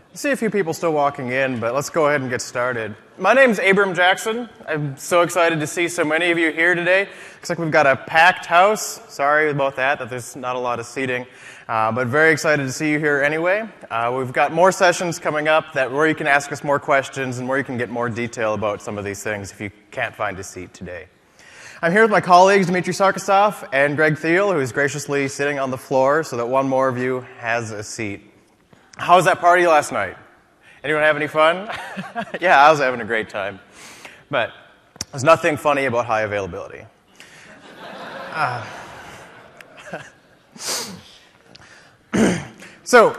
I see a few people still walking in, but let's go ahead and get started. My name's Abram Jackson. I'm so excited to see so many of you here today. Looks like we've got a packed house. Sorry about that there's not a lot of seating, but very excited to see you here anyway. We've got more sessions coming up where you can ask us more questions and where you can get more detail about some of these things if you can't find a seat today. I'm here with my colleagues, Dmitry Sarkisov and Greg Thiel, who is graciously sitting on the floor so that one more of you has a seat. How was that party last night? Anyone have any fun? Yeah, I was having a great time. But there's nothing funny about high availability. So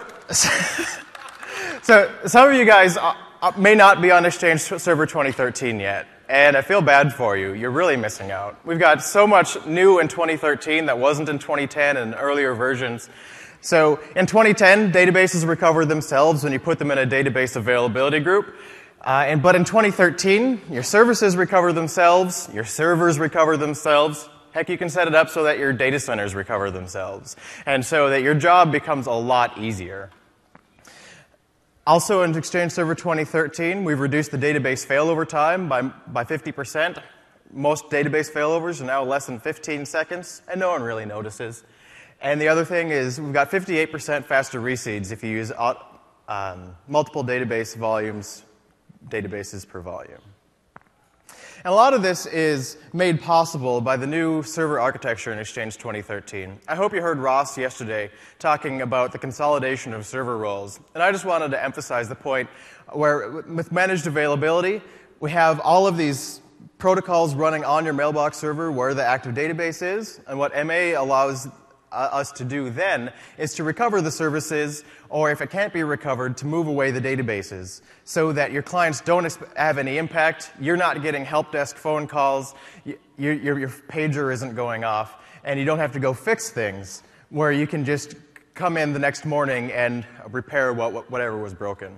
some of you guys may not be on Exchange Server 2013 yet, and I feel bad for you. You're really missing out. We've got so much new in 2013 that wasn't in 2010 and earlier versions. So in 2010, databases recover themselves when you put them in a database availability group. But in 2013, your services recover themselves, your servers recover themselves. Heck, you can set it up so that your data centers recover themselves, and so that your job becomes a lot easier. Also in Exchange Server 2013, we've reduced the database failover time by 50%. Most database failovers are now less than 15 seconds, and no one really notices. And the other thing is we've got 58% faster reseeds if you use multiple databases per volume. And a lot of this is made possible by the new server architecture in Exchange 2013. I hope you heard Ross yesterday talking about the consolidation of server roles. And I just wanted to emphasize the point where with managed availability, we have all of these protocols running on your mailbox server where the active database is. And what MA allows us to do then is to recover the services, or if it can't be recovered, to move away the databases so that your clients don't have any impact, you're not getting help desk phone calls, your pager isn't going off, and you don't have to go fix things, where you can just come in the next morning and repair whatever was broken.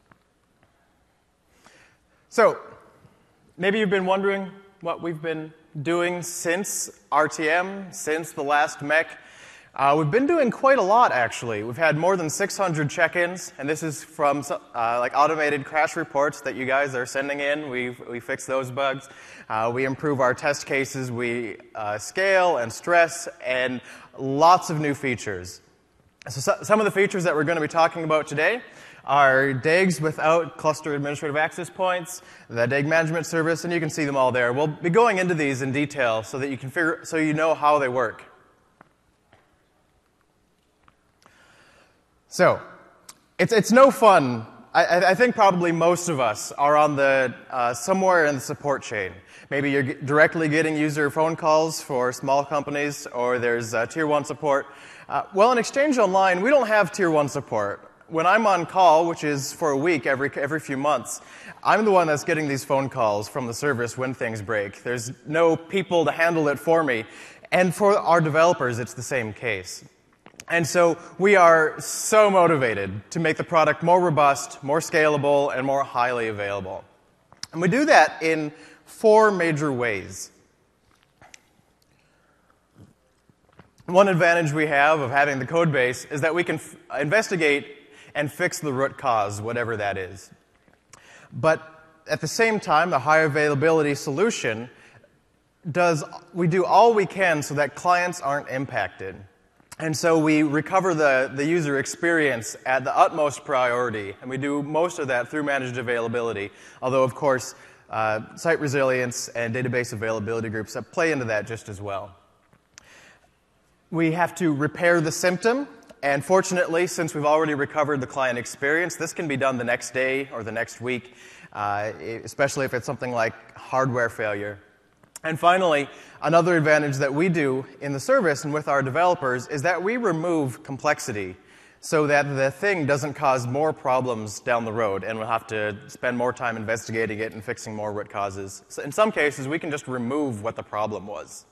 So, maybe you've been wondering what we've been doing since RTM, since the last MEC. We've been doing quite a lot, actually. We've had more than 600 check-ins, and this is from like automated crash reports that you guys are sending in. We fix those bugs. We improve our test cases. We scale and stress, and lots of new features. So some of the features that we're going to be talking about today are DAGs without cluster administrative access points, the DAG management service, and you can see them all there. We'll be going into these in detail so that you can so you know how they work. So, it's no fun. I think probably most of us are on somewhere in the support chain. Maybe you're directly getting user phone calls for small companies, or there's Tier 1 support. Well, in Exchange Online, we don't have Tier 1 support. When I'm on call, which is for a week every few months, I'm the one that's getting these phone calls from the service when things break. There's no people to handle it for me. And for our developers, it's the same case. And so we are so motivated to make the product more robust, more scalable, and more highly available. And we do that in 4 major ways. One advantage we have of having the code base is that we can investigate and fix the root cause, whatever that is. But at the same time, the high availability solution we do all we can so that clients aren't impacted. And so we recover the user experience at the utmost priority, and we do most of that through managed availability, although, of course, site resilience and database availability groups play into that just as well. We have to repair the symptom, and fortunately, since we've already recovered the client experience, this can be done the next day or the next week, especially if it's something like hardware failure. And finally, another advantage that we do in the service and with our developers is that we remove complexity so that the thing doesn't cause more problems down the road and we'll have to spend more time investigating it and fixing more root causes. So in some cases, we can just remove what the problem was.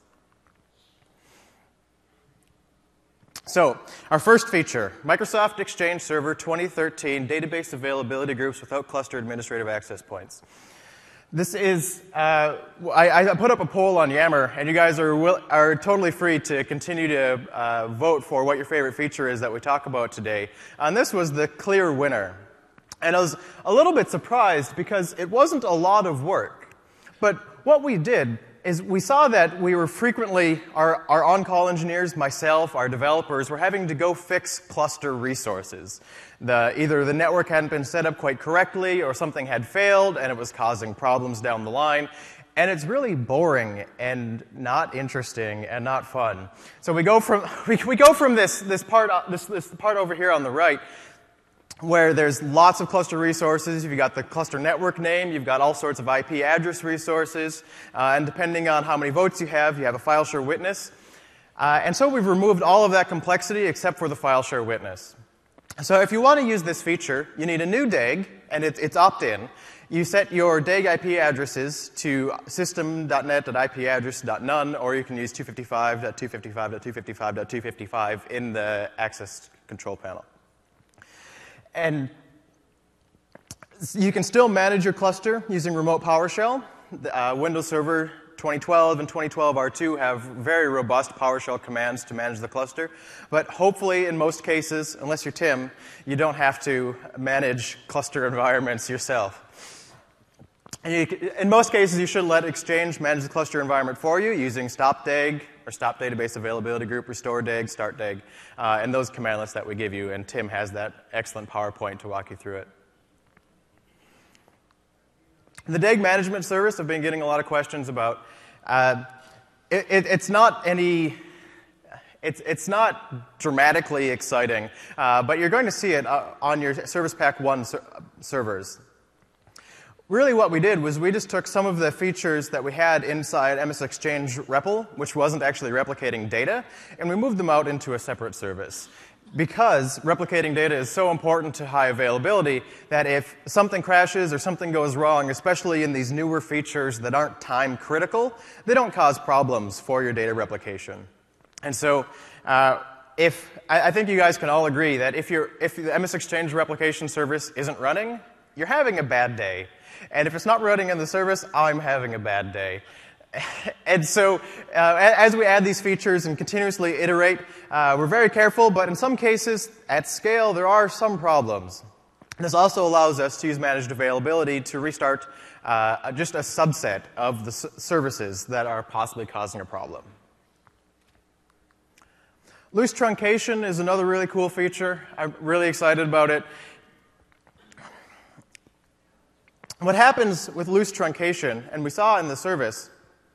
So, our first feature, Microsoft Exchange Server 2013 Database Availability Groups without Cluster Administrative Access Points. This is, I put up a poll on Yammer, and you guys are totally free to continue to vote for what your favorite feature is that we talk about today. And this was the clear winner. And I was a little bit surprised because it wasn't a lot of work. But what we did is we saw that we were frequently, our on-call engineers, myself, our developers, were having to go fix cluster resources. Either the network hadn't been set up quite correctly or something had failed and it was causing problems down the line. And it's really boring and not interesting and not fun. So we go from this part over here on the right, where there's lots of cluster resources. You've got the cluster network name, you've got all sorts of IP address resources, and depending on how many votes you have a file share witness. And so we've removed all of that complexity except for the file share witness. So if you want to use this feature, you need a new DAG, and it's opt-in. You set your DAG IP addresses to system.net.ipaddress.none, or you can use 255.255.255.255 in the access control panel. And you can still manage your cluster using Remote PowerShell. Windows Server 2012 and 2012 R2 have very robust PowerShell commands to manage the cluster. But hopefully, in most cases, unless you're Tim, you don't have to manage cluster environments yourself. And in most cases, you should let Exchange manage the cluster environment for you using stop DAG or stop database availability group, restore DAG, start DAG, and those command lists that we give you. And Tim has that excellent PowerPoint to walk you through it. The DAG management service I've been getting a lot of questions about. It's not dramatically exciting, but you're going to see it on your Service Pack 1 servers. Really what we did was we just took some of the features that we had inside MS Exchange REPL, which wasn't actually replicating data, and we moved them out into a separate service. Because replicating data is so important to high availability that if something crashes or something goes wrong, especially in these newer features that aren't time critical, they don't cause problems for your data replication. And so I think you guys can all agree that if the MS Exchange replication service isn't running, you're having a bad day. And if it's not running in the service, I'm having a bad day. And so as we add these features and continuously iterate, we're very careful, but in some cases, at scale, there are some problems. This also allows us to use managed availability to restart just a subset of the services that are possibly causing a problem. Loose truncation is another really cool feature. I'm really excited about it. What happens with loose truncation, and we saw in the service,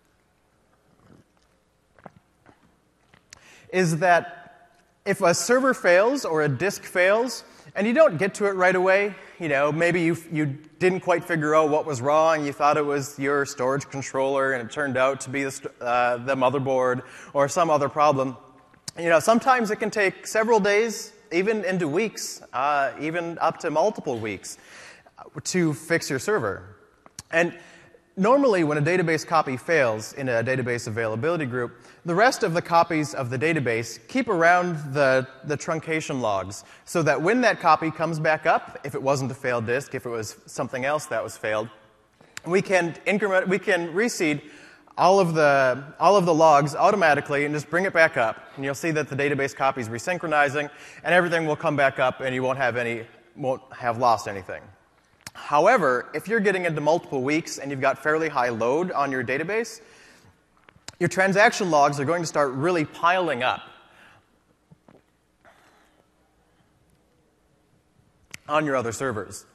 is that if a server fails or a disk fails, and you don't get to it right away, maybe you didn't quite figure out what was wrong, you thought it was your storage controller, and it turned out to be the motherboard or some other problem. Sometimes it can take several days, even into weeks, even up to multiple weeks, to fix your server. And normally when a database copy fails in a database availability group, the rest of the copies of the database keep around the truncation logs so that when that copy comes back up, if it wasn't a failed disk, if it was something else that was failed, we can reseed all of the logs automatically and just bring it back up. And you'll see that the database copy is resynchronizing, and everything will come back up, and you won't have lost anything. However, if you're getting into multiple weeks and you've got fairly high load on your database, your transaction logs are going to start really piling up on your other servers.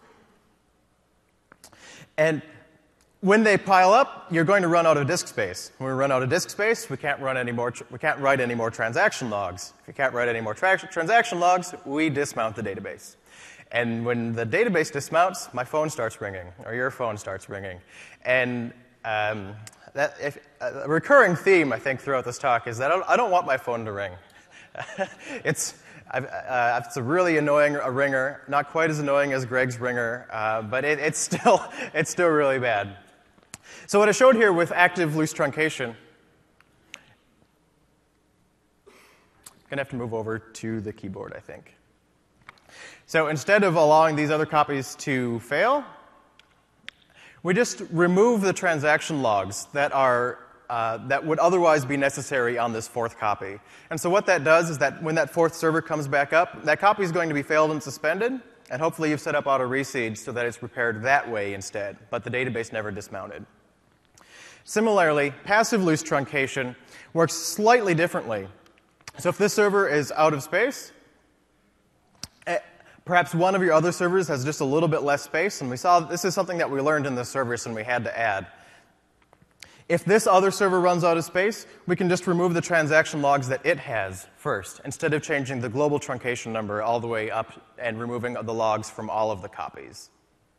And when they pile up, you're going to run out of disk space. When we run out of disk space, we can't write any more transaction logs. If we can't write any more transaction logs, we dismount the database. And when the database dismounts, my phone starts ringing, or your phone starts ringing. And a recurring theme, I think, throughout this talk is that I don't want my phone to ring. It's a really annoying ringer, not quite as annoying as Greg's ringer, but it's still really bad. So what I showed here with active loose truncation, I'm going to have to move over to the keyboard, I think. So instead of allowing these other copies to fail, we just remove the transaction logs that would otherwise be necessary on this fourth copy. And so what that does is that when that fourth server comes back up, that copy is going to be failed and suspended, and hopefully you've set up auto reseed so that it's prepared that way instead, but the database never dismounted. Similarly, passive loose truncation works slightly differently. So if this server is out of space, perhaps one of your other servers has just a little bit less space, and we saw this is something that we learned in this service and we had to add. If this other server runs out of space, we can just remove the transaction logs that it has first, instead of changing the global truncation number all the way up and removing the logs from all of the copies.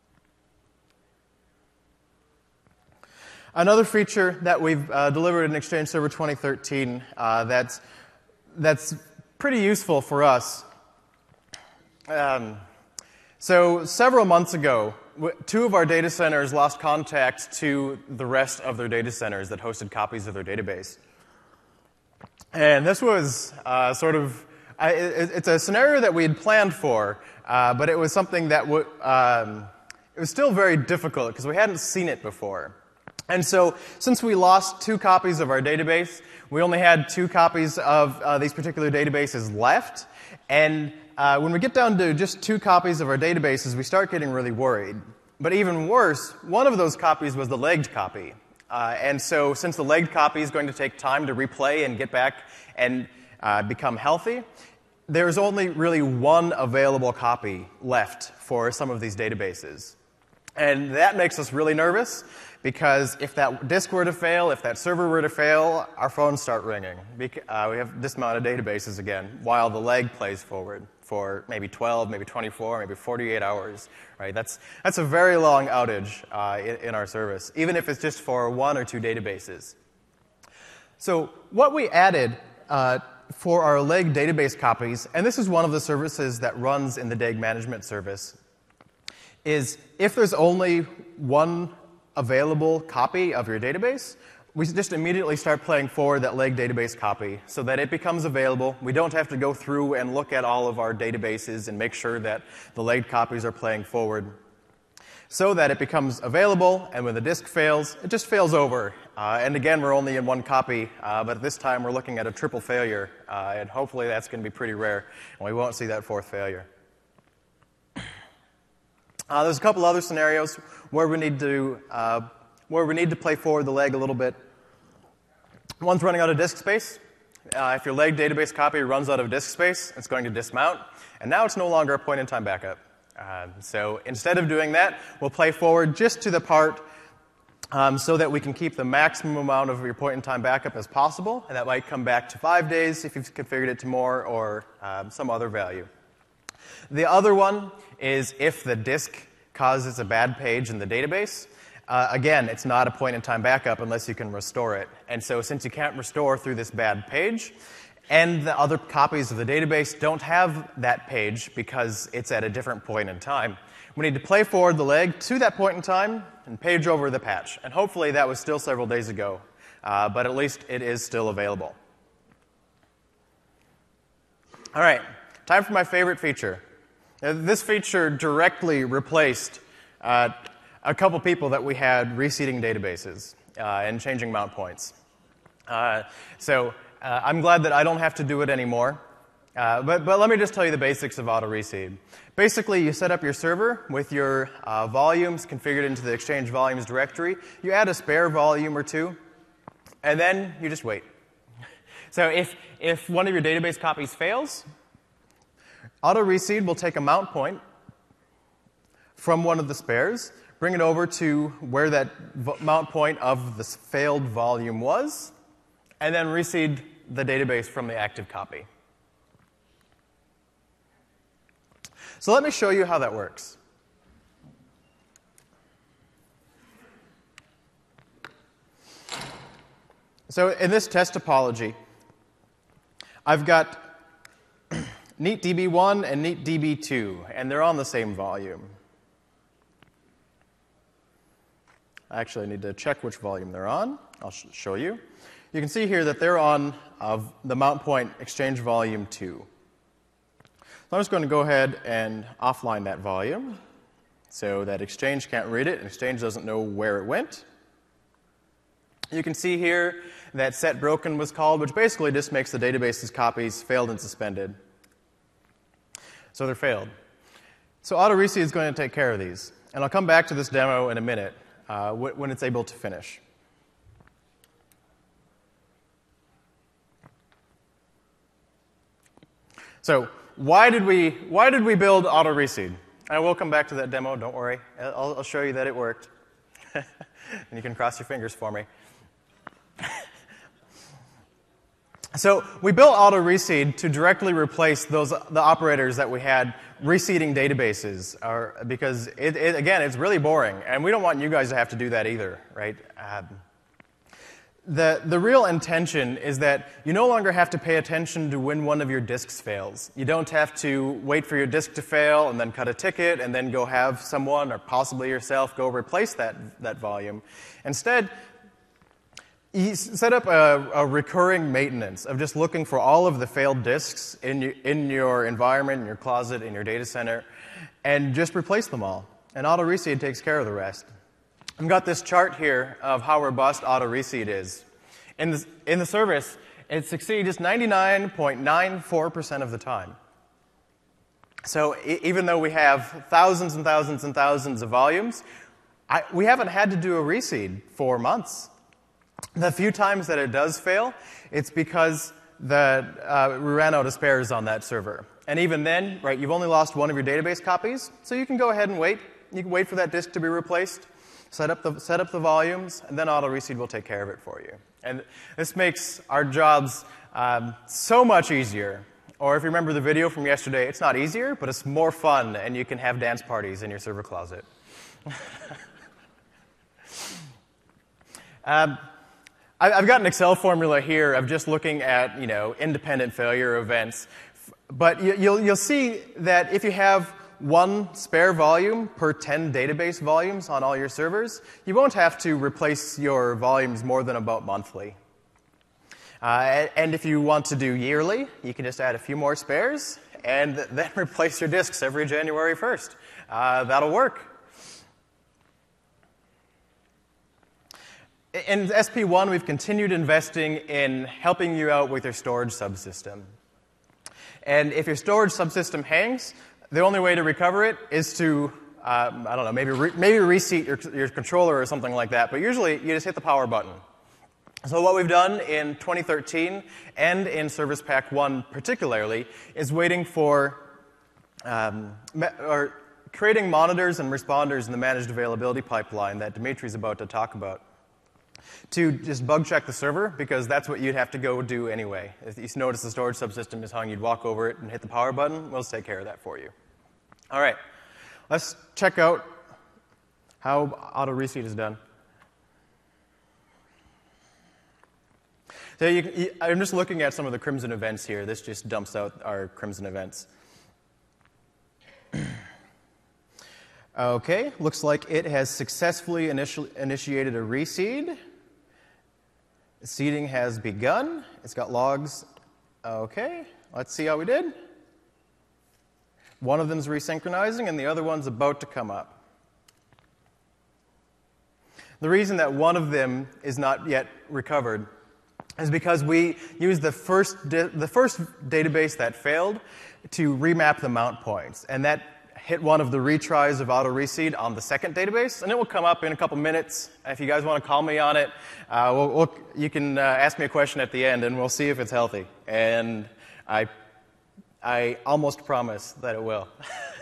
Another feature that we've delivered in Exchange Server 2013 that's pretty useful for us. So several months ago, two of our data centers lost contact to the rest of their data centers that hosted copies of their database. And this was it's a scenario that we had planned for, but it was something that it was still very difficult because we hadn't seen it before. And so since we lost 2 copies of our database, we only had 2 copies of these particular databases left. And when we get down to just 2 copies of our databases, we start getting really worried. But even worse, one of those copies was the legged copy. And so since the legged copy is going to take time to replay and get back and become healthy, there's only really one available copy left for some of these databases. And that makes us really nervous, because if that disk were to fail, if that server were to fail, our phones start ringing. We have dismounted databases again, while the leg plays forward for maybe 12, maybe 24, maybe 48 hours. Right? That's a very long outage in our service, even if it's just for 1 or 2 databases. So what we added for our leg database copies, and this is one of the services that runs in the DAG management service, is if there's only one available copy of your database, we just immediately start playing forward that leg database copy so that it becomes available. We don't have to go through and look at all of our databases and make sure that the legged copies are playing forward, so that it becomes available, and when the disk fails, it just fails over. And again, we're only in 1 copy, but this time we're looking at a triple failure, and hopefully that's going to be pretty rare, and we won't see that 4th failure. There's a couple other scenarios where we need to play forward the leg a little bit. One's running out of disk space. If your leg database copy runs out of disk space, it's going to dismount, and now it's no longer a point-in-time backup. So instead of doing that, we'll play forward just to the part so that we can keep the maximum amount of your point-in-time backup as possible, and that might come back to 5 days if you've configured it to more, or some other value. The other one is if the disk causes a bad page in the database. Again, it's not a point-in-time backup unless you can restore it. And so since you can't restore through this bad page, and the other copies of the database don't have that page because it's at a different point in time, we need to play forward the leg to that point in time and page over the patch. And hopefully that was still several days ago, but at least it is still available. All right, time for my favorite feature. This feature directly replaced a couple people that we had reseeding databases and changing mount points. So I'm glad that I don't have to do it anymore. But let me just tell you the basics of auto reseed. Basically, you set up your server with your volumes configured into the Exchange volumes directory. You add a spare volume or 2, and then you just wait. So if one of your database copies fails, auto reseed will take a mount point from one of the spares, bring it over to where that mount point of the failed volume was, and then reseed the database from the active copy. So let me show you how that works. So in this test topology, I've got neatDB1 and neatDB2, and they're on the same volume. Actually, I need to check which volume they're on. I'll show you. You can see here that they're on the mount point Exchange volume 2. So I'm just going to go ahead and offline that volume so that Exchange can't read it and Exchange doesn't know where it went. You can see here that setBroken was called, which basically just makes the database's copies failed and suspended. So they're failed. So AutoReseed is going to take care of these. And I'll come back to this demo in a minute when it's able to finish. So why did we build AutoReseed? I will come back to that demo, don't worry. I'll show you that it worked. And you can cross your fingers for me. So we built AutoReseed to directly replace the operators that we had reseeding databases, because again, it's really boring, and we don't want you guys to have to do that either, right? The real intention is that you no longer have to pay attention to when one of your disks fails. You don't have to wait for your disk to fail and then cut a ticket and then go have someone, or possibly yourself, go replace that volume. Instead, you set up a recurring maintenance of just looking for all of the failed disks in your environment, in your closet, in your data center, and just replace them all. And AutoReseed takes care of the rest. I've got this chart here of how robust AutoReseed is. In the service, it succeeds 99.94% of the time. So even though we have thousands and thousands and thousands of volumes, we haven't had to do a reseed for months. The few times that it does fail, it's because we ran out of spares on that server. And even then, right, you've only lost one of your database copies, so you can go ahead and wait. You can wait for that disk to be replaced, set up the volumes, and then AutoReseed will take care of it for you. And this makes our jobs so much easier. Or if you remember the video from yesterday, it's not easier, but it's more fun, and you can have dance parties in your server closet. I've got an Excel formula here of just looking at, independent failure events. But you'll see that if you have one spare volume per 10 database volumes on all your servers, you won't have to replace your volumes more than about monthly. And if you want to do yearly, you can just add a few more spares and then replace your disks every January 1st. That'll work. In SP1, we've continued investing in helping you out with your storage subsystem. And if your storage subsystem hangs, the only way to recover it is to, maybe reseat your controller or something like that. But usually, you just hit the power button. So what we've done in 2013 and in Service Pack 1 particularly is waiting for creating monitors and responders in the managed availability pipeline that Dimitri's about to talk about, to just bug check the server, because that's what you'd have to go do anyway. If you notice the storage subsystem is hung, you'd walk over it and hit the power button. We'll just take care of that for you. All right, let's check out how AutoReseed is done. So I'm just looking at some of the Crimson events here. This just dumps out our Crimson events. Okay, looks like it has successfully initiated a reseed. Seeding has begun. It's got logs. Okay, let's see how we did. One of them is resynchronizing, and the other one's about to come up. The reason that one of them is not yet recovered is because we used the first database that failed to remap the mount points, and that hit one of the retries of AutoReseed on the second database, and it will come up in a couple minutes. If you guys want to call me on it, you can ask me a question at the end, and we'll see if it's healthy. And I almost promise that it will.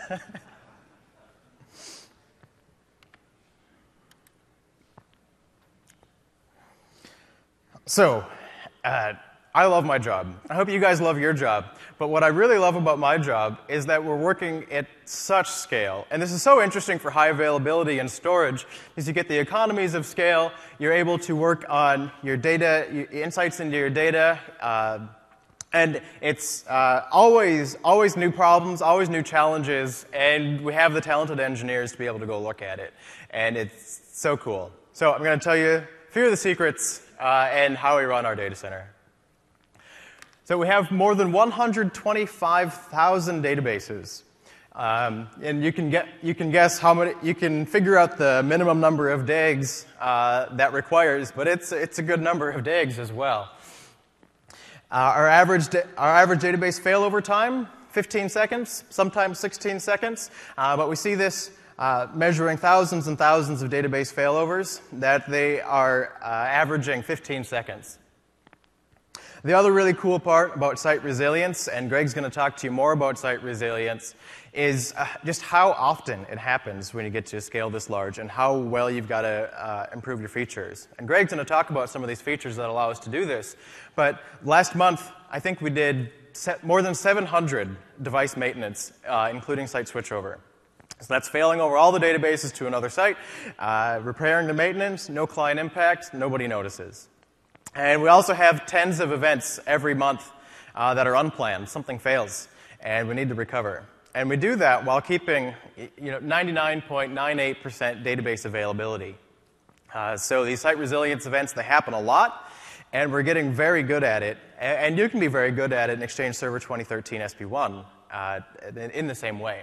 So, I love my job. I hope you guys love your job. But what I really love about my job is that we're working at such scale. And this is so interesting for high availability and storage, because you get the economies of scale. You're able to work on your data, insights into your data. And it's always new problems, always new challenges. And we have the talented engineers to be able to go look at it. And it's so cool. So I'm going to tell you a few of the secrets and how we run our data center. So we have more than 125,000 databases, and you can guess how many. You can figure out the minimum number of DAGs that requires, but it's a good number of DAGs as well. Our average database failover time 15 seconds, sometimes 16 seconds, but we see this measuring thousands and thousands of database failovers, that they are averaging 15 seconds. The other really cool part about site resilience, and Greg's going to talk to you more about site resilience, is just how often it happens when you get to a scale this large and how well you've got to improve your features. And Greg's going to talk about some of these features that allow us to do this. But last month, I think we did more than 700 device maintenance, including site switchover. So that's failing over all the databases to another site, repairing the maintenance, no client impact, nobody notices. And we also have tens of events every month that are unplanned. Something fails, and we need to recover. And we do that while keeping 99.98% database availability. So these site resilience events, they happen a lot, and we're getting very good at it. And you can be very good at it in Exchange Server 2013 SP1 in the same way.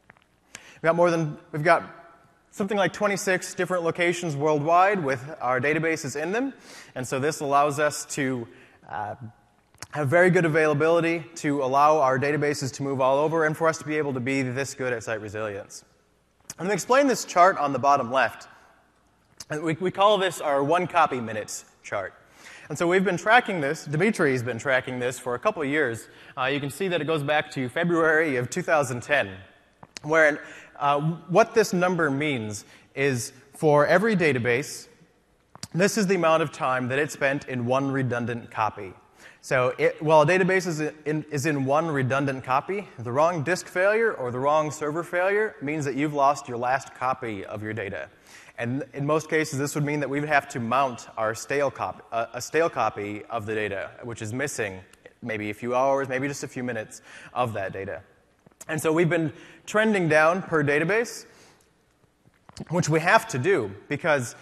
We've got something like 26 different locations worldwide with our databases in them. And so this allows us to have very good availability, to allow our databases to move all over, and for us to be able to be this good at site resilience. I'm going to explain this chart on the bottom left. We call this our 1 copy minutes chart. And so we've been tracking this. Dimitri's been tracking this for a couple of years. You can see that it goes back to February of 2010, where what this number means is for every database, this is the amount of time that it spent in one redundant copy. So while a database is in one redundant copy, the wrong disk failure or the wrong server failure means that you've lost your last copy of your data. And in most cases, this would mean that we would have to mount our stale copy, a stale copy of the data, which is missing maybe a few hours, maybe just a few minutes of that data. And so we've been trending down per database, which we have to do because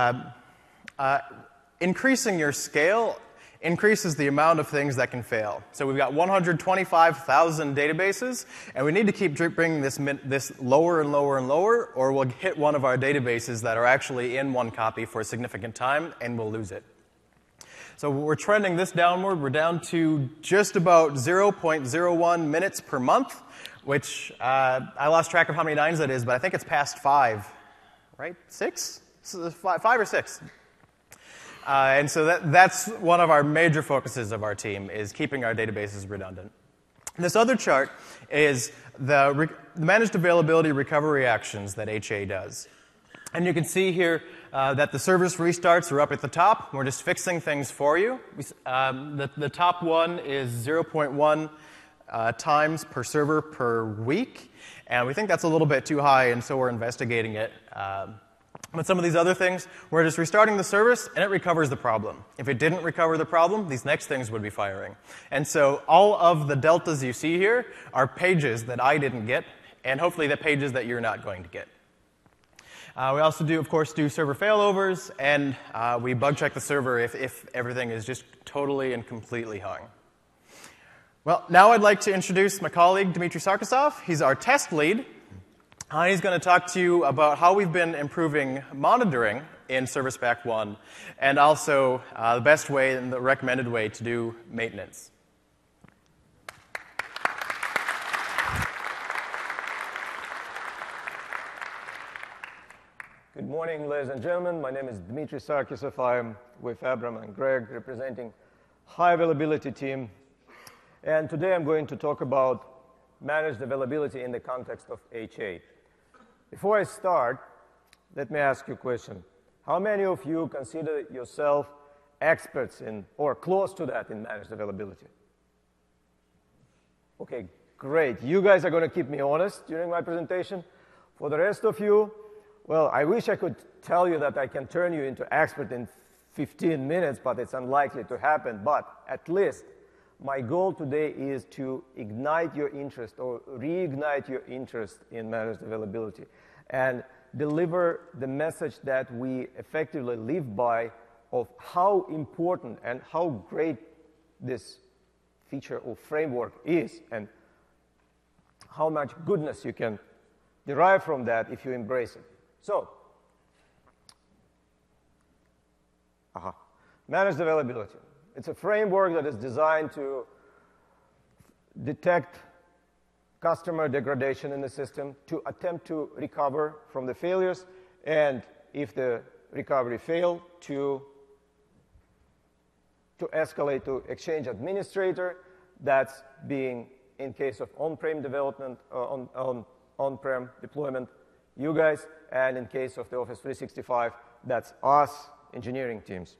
increasing your scale increases the amount of things that can fail. So we've got 125,000 databases, and we need to keep bringing this lower and lower and lower, or we'll hit one of our databases that are actually in one copy for a significant time, and we'll lose it. So we're trending this downward. We're down to just about 0.01 minutes per month, which I lost track of how many nines that is, but I think it's past 5, right? 6? 5 or 6. And so that's one of our major focuses of our team, is keeping our databases redundant. And this other chart is the managed availability recovery actions that HA does. And you can see here that the service restarts are up at the top. We're just fixing things for you. The top one is 0.1 times per server per week. And we think that's a little bit too high, and so we're investigating it. But some of these other things, we're just restarting the service, and it recovers the problem. If it didn't recover the problem, these next things would be firing. And so all of the deltas you see here are pages that I didn't get, and hopefully the pages that you're not going to get. We also do, of course, server failovers, and we bug check the server if everything is just totally and completely hung. Well, now I'd like to introduce my colleague, Dmitry Sarkisov. He's our test lead. He's going to talk to you about how we've been improving monitoring in Service Pack 1, and also the best way and the recommended way to do maintenance. Good morning, ladies and gentlemen. My name is Dmitry Sarkisov. I'm with Abram and Greg, representing high availability team. And today I'm going to talk about managed availability in the context of HA. Before I start, let me ask you a question. How many of you consider yourself experts in, or close to that, in managed availability? Okay, great. You guys are going to keep me honest during my presentation. For the rest of you, well, I wish I could tell you that I can turn you into expert in 15 minutes, but it's unlikely to happen. But at least my goal today is to ignite your interest or reignite your interest in managed availability and deliver the message that we effectively live by of how important and how great this feature or framework is and how much goodness you can derive from that if you embrace it. So, managed availability. It's a framework that is designed to detect customer degradation in the system, to attempt to recover from the failures, and if the recovery failed, to escalate to Exchange administrator. That's being, in case of on-prem development, on-prem deployment, you guys, and in case of the Office 365, that's us, engineering teams.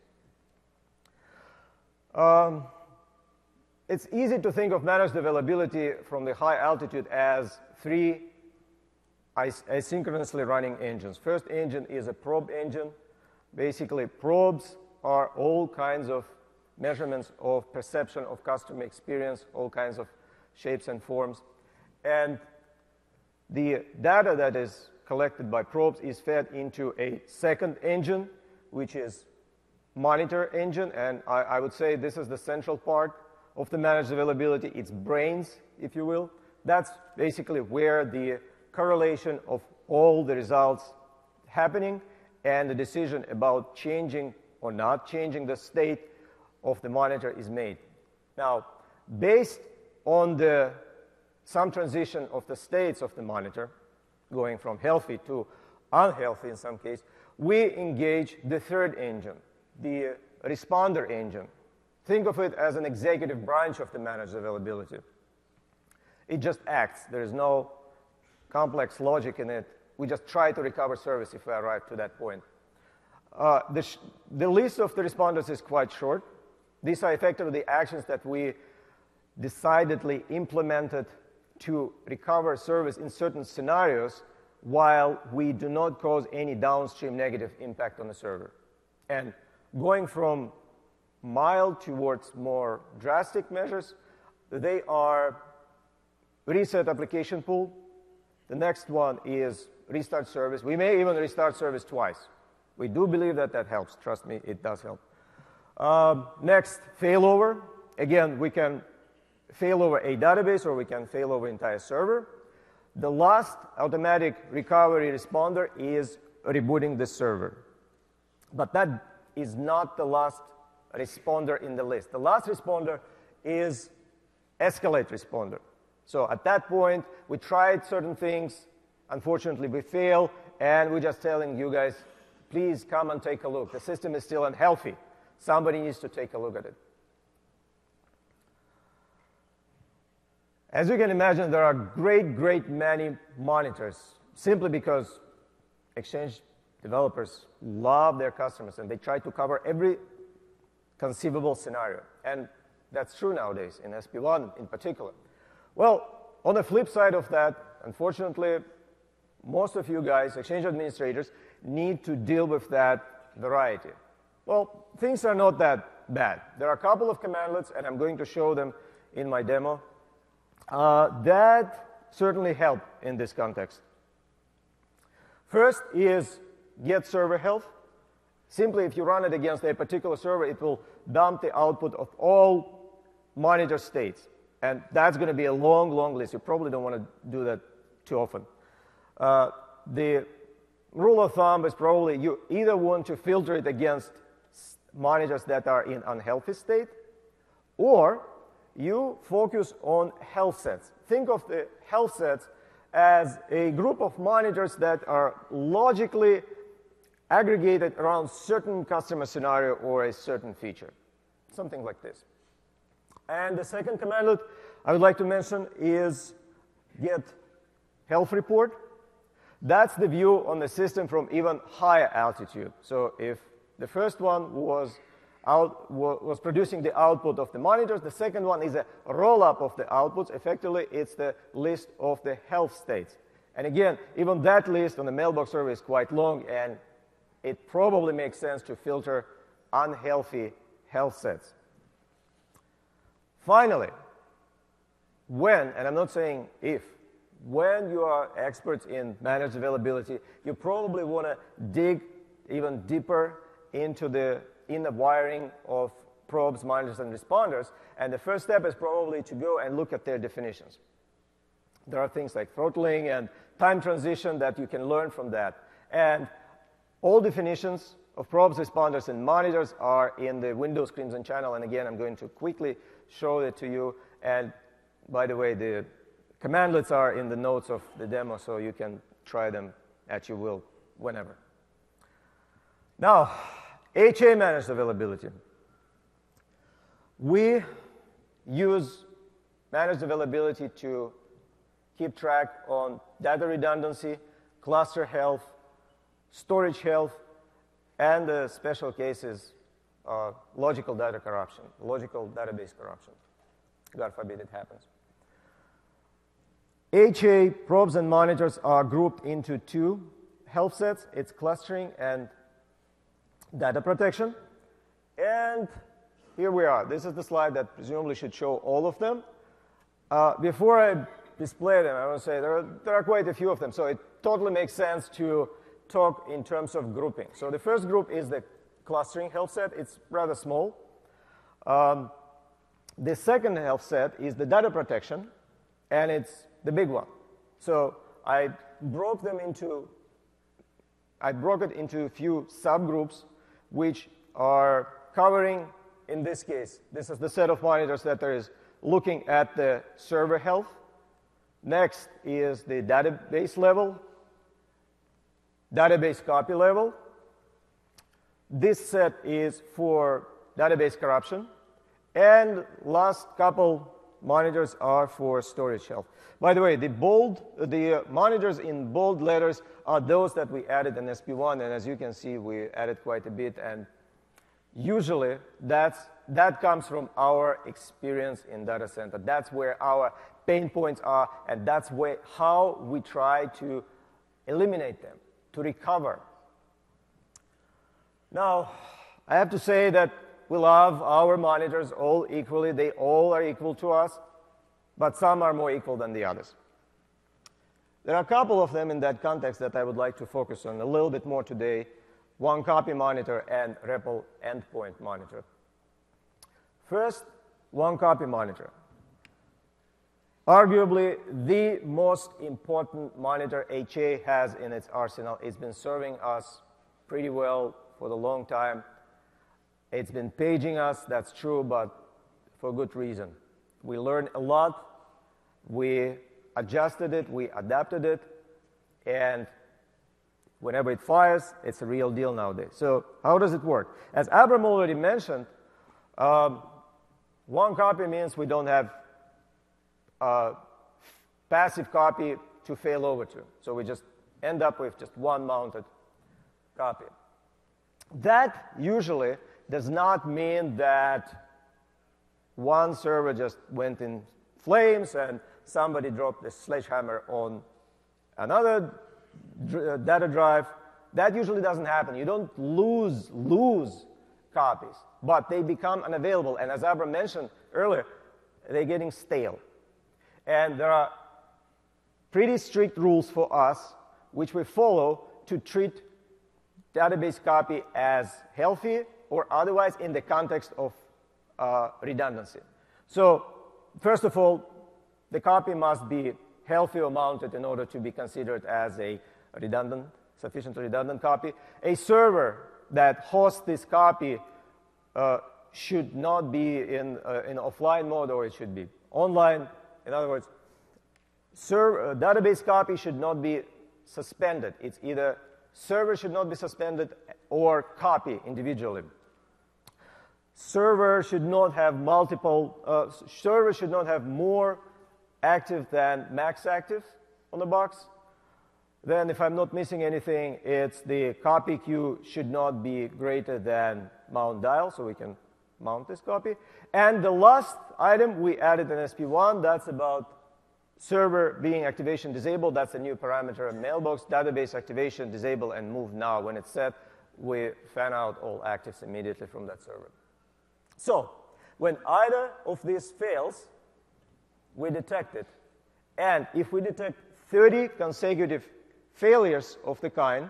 It's easy to think of managed availability from the high altitude as three asynchronously running engines. First engine is a probe engine. Basically, probes are all kinds of measurements of perception of customer experience, all kinds of shapes and forms. And the data that is collected by probes is fed into a second engine, which is monitor engine. And I would say this is the central part of the managed availability. It's brains, if you will. That's basically where the correlation of all the results happening and the decision about changing or not changing the state of the monitor is made. Now, based on some transition of the states of the monitor, going from healthy to unhealthy in some case, we engage the third engine, the responder engine. Think of it as an executive branch of the managed availability. It just acts. There is no complex logic in it. We just try to recover service if we arrive to that point. The list of the responders is quite short. These are effectively the actions that we decidedly implemented to recover service in certain scenarios while we do not cause any downstream negative impact on the server. And going from mild towards more drastic measures, they are reset application pool. The next one is restart service. We may even restart service twice. We do believe that that helps. Trust me, it does help. Next, failover. Again, we can fail over a database or we can fail over entire server. The last automatic recovery responder is rebooting the server. But that is not the last responder in the list. The last responder is escalate responder. So at that point, we tried certain things. Unfortunately, we fail, and we're just telling you guys, please come and take a look. The system is still unhealthy. Somebody needs to take a look at it. As you can imagine, there are great many monitors, simply because Exchange developers love their customers, and they try to cover every conceivable scenario. And that's true nowadays, in SP1 in particular. Well, on the flip side of that, unfortunately, most of you guys, Exchange administrators, need to deal with that variety. Well, things are not that bad. There are a couple of commandlets, and I'm going to show them in my demo, that certainly help in this context. First is get server health. Simply, if you run it against a particular server, it will dump the output of all monitor states. And that's going to be a long list. You probably don't want to do that too often. The rule of thumb is probably you either want to filter it against monitors that are in unhealthy state, or you focus on health sets. Think of the health sets as a group of monitors that are logically aggregated around certain customer scenario or a certain feature, something like this. And the second commandlet I would like to mention is get health report. That's the view on the system from even higher altitude. So if the first one was producing the output of the monitors, the second one is a roll-up of the outputs. Effectively, it's the list of the health states. And again, even that list on the mailbox server is quite long, and it probably makes sense to filter unhealthy health sets. Finally, when, and I'm not saying if, when you are experts in managed availability, you probably want to dig even deeper into the wiring of probes, monitors, and responders. And the first step is probably to go and look at their definitions. There are things like throttling and time transition that you can learn from that. And all definitions of probes, responders, and monitors are in the Windows Crimson channel. And again, I'm going to quickly show it to you. And by the way, the Commandlets are in the notes of the demo, so you can try them at your will whenever. Now, HA managed availability. We use managed availability to keep track on data redundancy, cluster health, storage health, and the special cases, logical data corruption, logical database corruption. God forbid it happens. HA probes and monitors are grouped into two health sets. It's clustering and data protection. And here we are. This is the slide that presumably should show all of them. Before I display them, I want to say there are quite a few of them, so it totally makes sense to talk in terms of grouping. So the first group is the clustering health set. It's rather small. The second health set is the data protection, and it's the big one. So I broke it into a few subgroups, which are covering, in this case, this is the set of monitors that there is looking at the server health. Next is the database level, database copy level. This set is for database corruption. And last couple monitors are for storage health. By the way, the monitors in bold letters are those that we added in SP1, and as you can see, we added quite a bit, and usually that comes from our experience in data center. That's where our pain points are, and that's how we try to eliminate them, to recover. Now, I have to say that we love our monitors all equally. They all are equal to us, but some are more equal than the others. There are a couple of them in that context that I would like to focus on a little bit more today: one copy monitor and REPL endpoint monitor. First, one copy monitor. Arguably the most important monitor HA has in its arsenal. It's been serving us pretty well for a long time. It's been paging us, that's true, but for good reason. We learned a lot, we adjusted it, we adapted it, and whenever it fires, it's a real deal nowadays. So how does it work? As Abram already mentioned, one copy means we don't have a passive copy to fail over to. So we just end up with just one mounted copy. That usually does not mean that one server just went in flames and somebody dropped a sledgehammer on another data drive. That usually doesn't happen. You don't lose copies, but they become unavailable. And as Abram mentioned earlier, they're getting stale. And there are pretty strict rules for us, which we follow to treat database copy as healthy or otherwise in the context of redundancy. So first of all, the copy must be healthy or mounted in order to be considered as a redundant, sufficiently redundant copy. A server that hosts this copy should not be in offline mode, or it should be online. In other words, database copy should not be suspended. It's either server should not be suspended or copy individually. Server should not have server should not have more active than max active on the box. Then, if I'm not missing anything, it's the copy queue should not be greater than mount dial, so we can mount this copy. And the last item we added in SP1, that's about server being activation disabled. That's a new parameter. Mailbox database activation disable and move now. When it's set, we fan out all actives immediately from that server. So when either of these fails, we detect it. And if we detect 30 consecutive failures of the kind,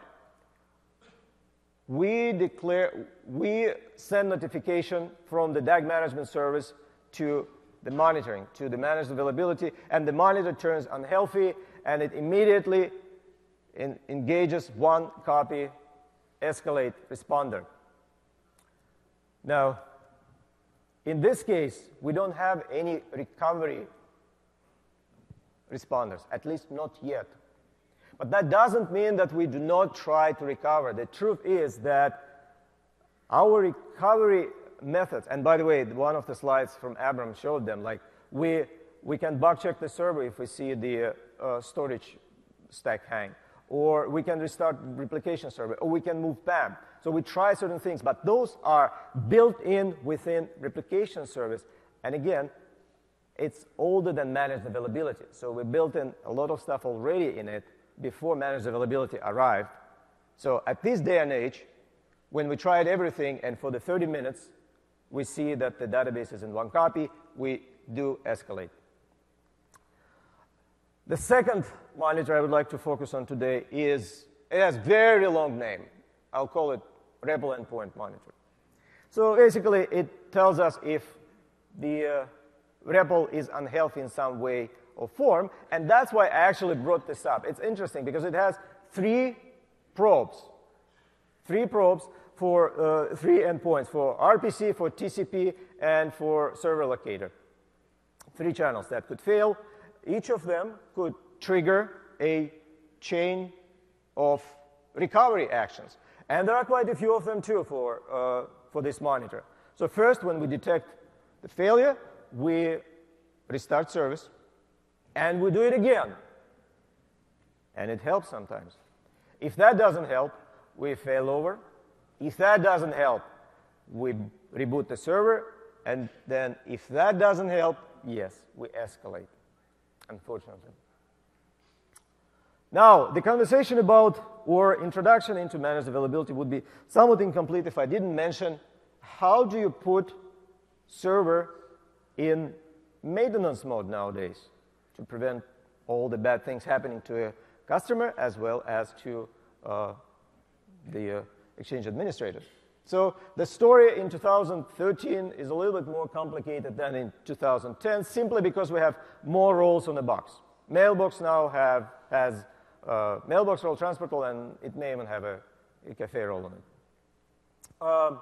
we send notification from the DAG management service to the monitoring, to the managed availability, and the monitor turns unhealthy, and it immediately engages one copy escalate responder. Now, in this case, we don't have any responders, at least not yet. But that doesn't mean that we do not try to recover. The truth is that our recovery methods, and by the way, one of the slides from Abram showed them, like we can bug check the server if we see the storage stack hang, or we can restart replication server, or we can move PAM. So we try certain things, but those are built in within replication service. And again, it's older than managed availability. So we built in a lot of stuff already in it before managed availability arrived. So at this day and age, when we tried everything and for the 30 minutes, we see that the database is in one copy, we do escalate. The second monitor I would like to focus on today is, it has very long name. I'll call it REPL Endpoint Monitor. So basically, it tells us if the REPL is unhealthy in some way or form, and that's why I actually brought this up. It's interesting because it has three probes for three endpoints, for RPC, for TCP, and for server locator. 3 channels that could fail. Each of them could trigger a chain of recovery actions. And there are quite a few of them too for this monitor. So first, when we detect the failure, we restart service, and we do it again. And it helps sometimes. If that doesn't help, we fail over. If that doesn't help, we reboot the server. And then if that doesn't help, yes, we escalate, unfortunately. Now, the conversation about or introduction into managed availability would be somewhat incomplete if I didn't mention how do you put server in maintenance mode nowadays to prevent all the bad things happening to a customer as well as to the Exchange administrator. So the story in 2013 is a little bit more complicated than in 2010, simply because we have more roles on the box. Mailbox now has mailbox role, transport role, and it may even have a cafe role on it.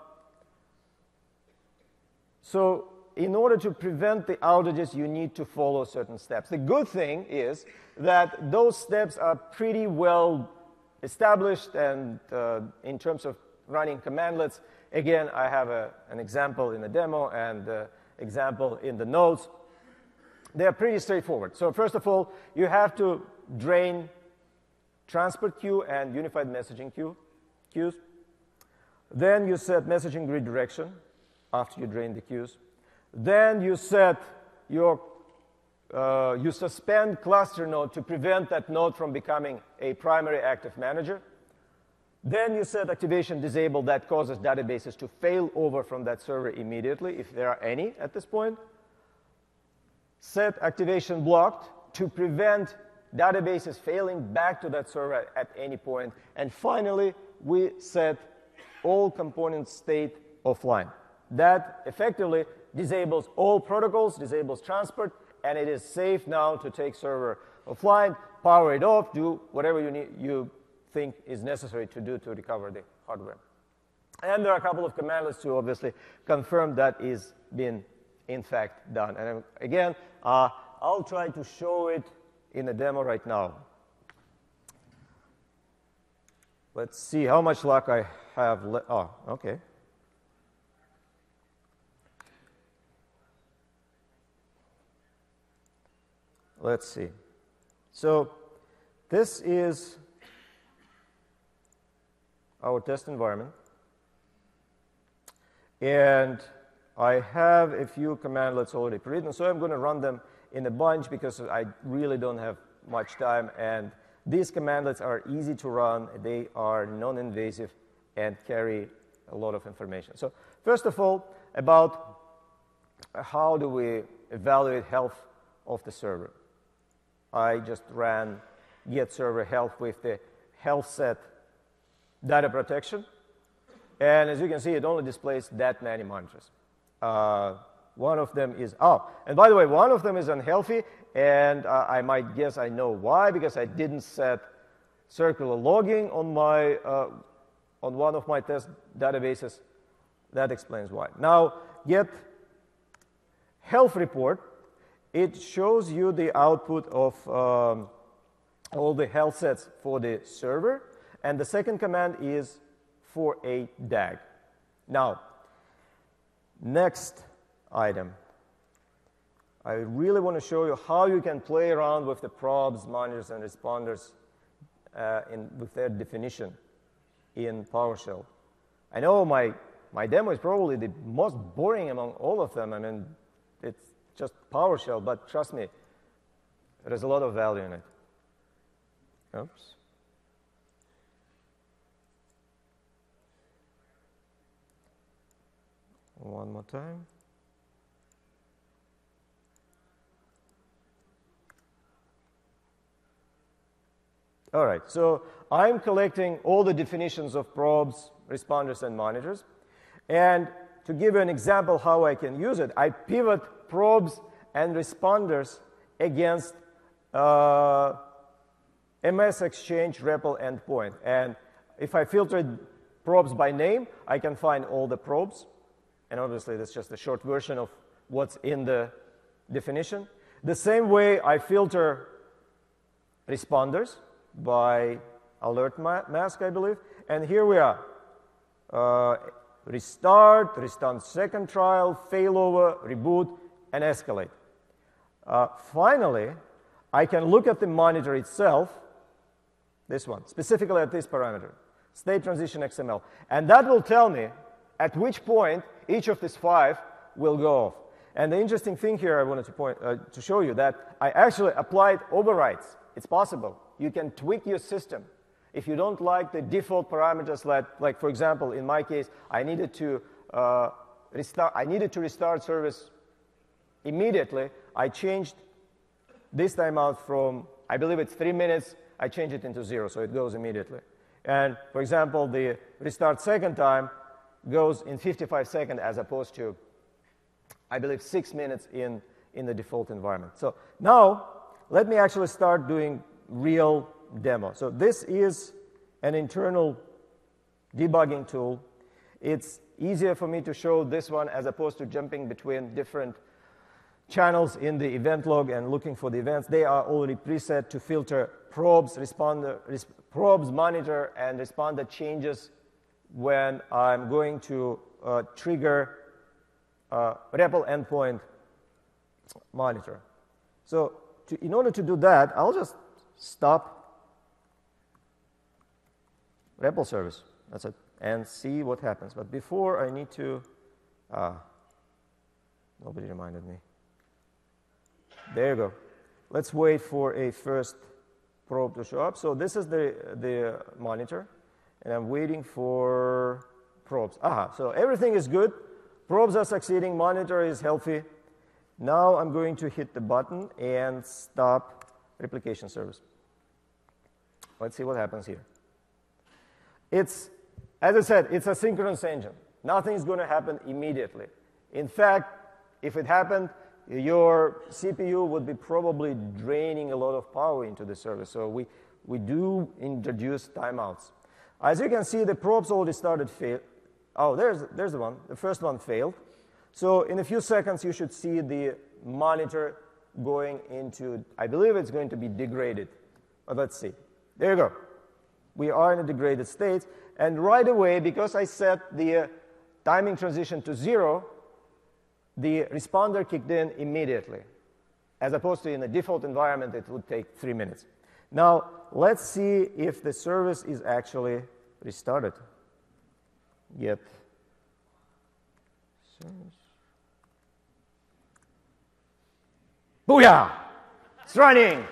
So in order to prevent the outages, you need to follow certain steps. The good thing is that those steps are pretty well established, and in terms of running commandlets, again, I have an example in the demo and example in the notes. They're pretty straightforward. So first of all, you have to drain transport queue and unified messaging queues. Then you set messaging grid direction after you drain the queues. Then you set your you suspend cluster node to prevent that node from becoming a primary active manager. Then you set activation disable that causes databases to fail over from that server immediately, if there are any at this point. Set activation blocked to prevent databases failing back to that server at any point. And finally, we set all component state offline. That effectively disables all protocols, disables transport, and it is safe now to take server offline, power it off, do whatever you think is necessary to do to recover the hardware. And there are a couple of commandlets to obviously confirm that is being in fact done. And again, I'll try to show it in a demo right now. Let's see how much luck I have left. Oh, okay. Let's see. So this is our test environment. And I have a few commandlets already pre-written, so I'm going to run them in a bunch because I really don't have much time. And these commandlets are easy to run. They are non-invasive and carry a lot of information. So first of all, about how do we evaluate health of the server. I just ran get server health with the health set data protection. And as you can see, it only displays that many monitors. One of them is, and by the way, one of them is unhealthy, and I might guess I know why, because I didn't set circular logging on my on one of my test databases. That explains why. Now, get health report it shows you the output of all the health sets for the server, and the second command is for a DAG. Now, next item. I really want to show you how you can play around with the probes, monitors, and responders with their definition in PowerShell. I know my demo is probably the most boring among all of them. I mean, it's just PowerShell, but trust me, there's a lot of value in it. Oops. One more time. All right, so I'm collecting all the definitions of probes, responders, and monitors. And to give you an example how I can use it, I pivot probes and responders against MS Exchange REPL endpoint. And if I filtered probes by name, I can find all the probes. And obviously, that's just a short version of what's in the definition. The same way I filter responders by alert mask, I believe. And here we are. Restart second trial, failover, reboot, and escalate. Finally, I can look at the monitor itself, this one, specifically at this parameter, state transition XML. And that will tell me at which point each of these 5 will go off. And the interesting thing here I wanted to show you that I actually applied overrides. It's possible. You can tweak your system. If you don't like the default parameters, like for example, in my case, I needed to restart service immediately. I changed this timeout from, I believe it's 3 minutes, I changed it into 0, so it goes immediately. And for example, the restart second time goes in 55 seconds as opposed to, I believe, 6 minutes in the default environment. So now, let me actually start doing real demo. So this is an internal debugging tool. It's easier for me to show this one as opposed to jumping between different channels in the event log and looking for the events. They are already preset to filter probes, probes, monitor, and responder changes when I'm going to trigger REPL endpoint monitor. So in order to do that, I'll just stop REPL service. That's it. And see what happens. But before, I need to... nobody reminded me. There you go. Let's wait for a first probe to show up. So this is the monitor. And I'm waiting for probes. So everything is good. Probes are succeeding. Monitor is healthy. Now I'm going to hit the button and stop replication service. Let's see what happens here. It's, as I said, it's a synchronous engine. Nothing is going to happen immediately. In fact, if it happened, your CPU would be probably draining a lot of power into the service. So we do introduce timeouts. As you can see, the probes already started fail. Oh, there's the one. The first one failed. So in a few seconds, you should see the monitor going into, I believe it's going to be degraded. But let's see. There you go. We are in a degraded state. And right away, because I set the timing transition to 0, the responder kicked in immediately. As opposed to in the default environment, it would take 3 minutes. Now, let's see if the service is actually restarted. Yet. Booyah! It's running!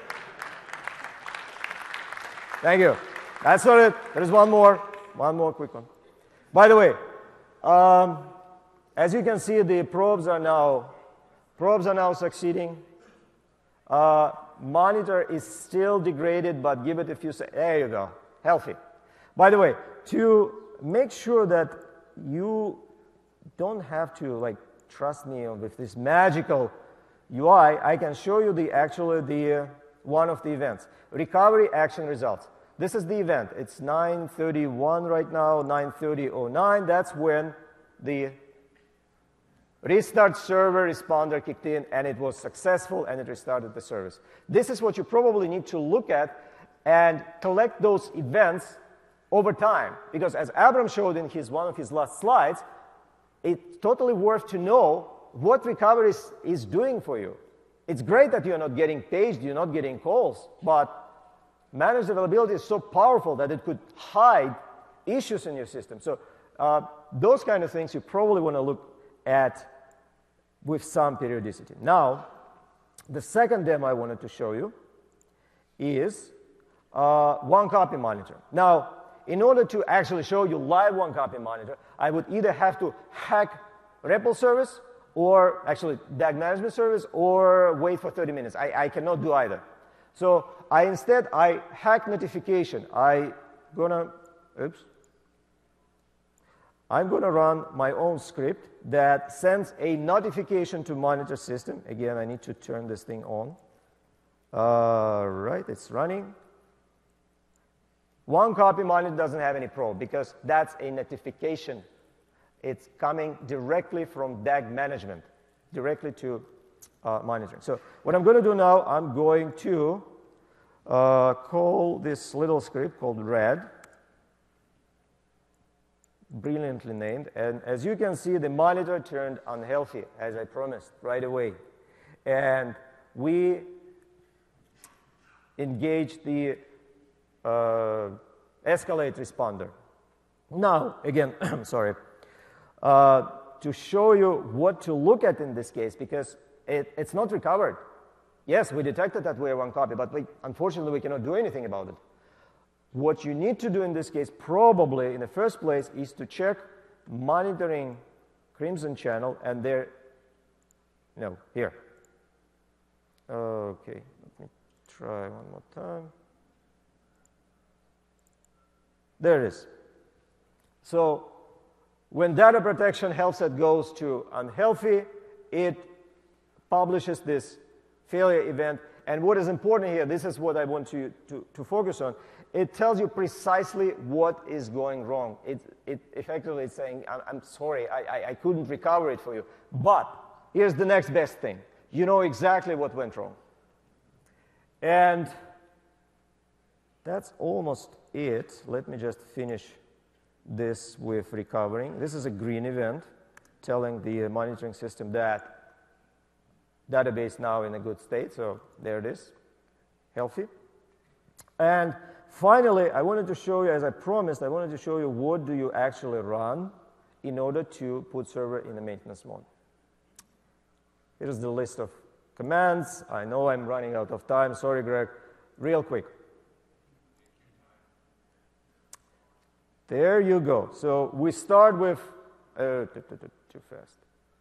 Thank you. That's not it. There is one more quick one. By the way, as you can see, the probes are now succeeding. Monitor is still degraded, but give it a few seconds. There you go. Healthy. By the way, to make sure that you don't have to trust me with this magical UI, I can show you one of the events. Recovery action results. This is the event. It's 9:31 right now, 9:30:09. That's when the Restart server, responder kicked in, and it was successful, and it restarted the service. This is what you probably need to look at and collect those events over time. Because as Abram showed in one of his last slides, it's totally worth to know what recovery is doing for you. It's great that you're not getting paged, you're not getting calls, but managed availability is so powerful that it could hide issues in your system. So those kind of things you probably want to look at with some periodicity. Now, the second demo I wanted to show you is one copy monitor. Now, in order to actually show you live one copy monitor, I would either have to hack REPL service or actually DAG management service or wait for 30 minutes. I cannot do either. So instead I hack notification. I'm gonna run my own script that sends a notification to monitor system. Again, I need to turn this thing on. Right, it's running. One copy monitor doesn't have any probe because that's a notification. It's coming directly from DAG management, directly to monitoring. So what I'm going to do now, I'm going to call this little script called red, brilliantly named. And as you can see, the monitor turned unhealthy, as I promised, right away. And we engaged the escalate responder. Now, again, sorry, to show you what to look at in this case, because it's not recovered. Yes, we detected that we have one copy, but unfortunately we cannot do anything about it. What you need to do in this case, probably in the first place, is to check monitoring Crimson channel and here. Okay, let me try one more time. There it is. So when data protection health set goes to unhealthy, it publishes this failure event. And what is important here, this is what I want you to focus on, it tells you precisely what is going wrong. It effectively is saying, I'm sorry, I couldn't recover it for you. But here's the next best thing. You know exactly what went wrong. And that's almost it. Let me just finish this with recovering. This is a green event telling the monitoring system that database now in a good state. So there it is, healthy. And finally, I wanted to show you, as I promised, I wanted to show you what do you actually run in order to put server in a maintenance mode. Here's the list of commands. I know I'm running out of time. Sorry, Greg. Real quick. There you go. So we start with, too fast.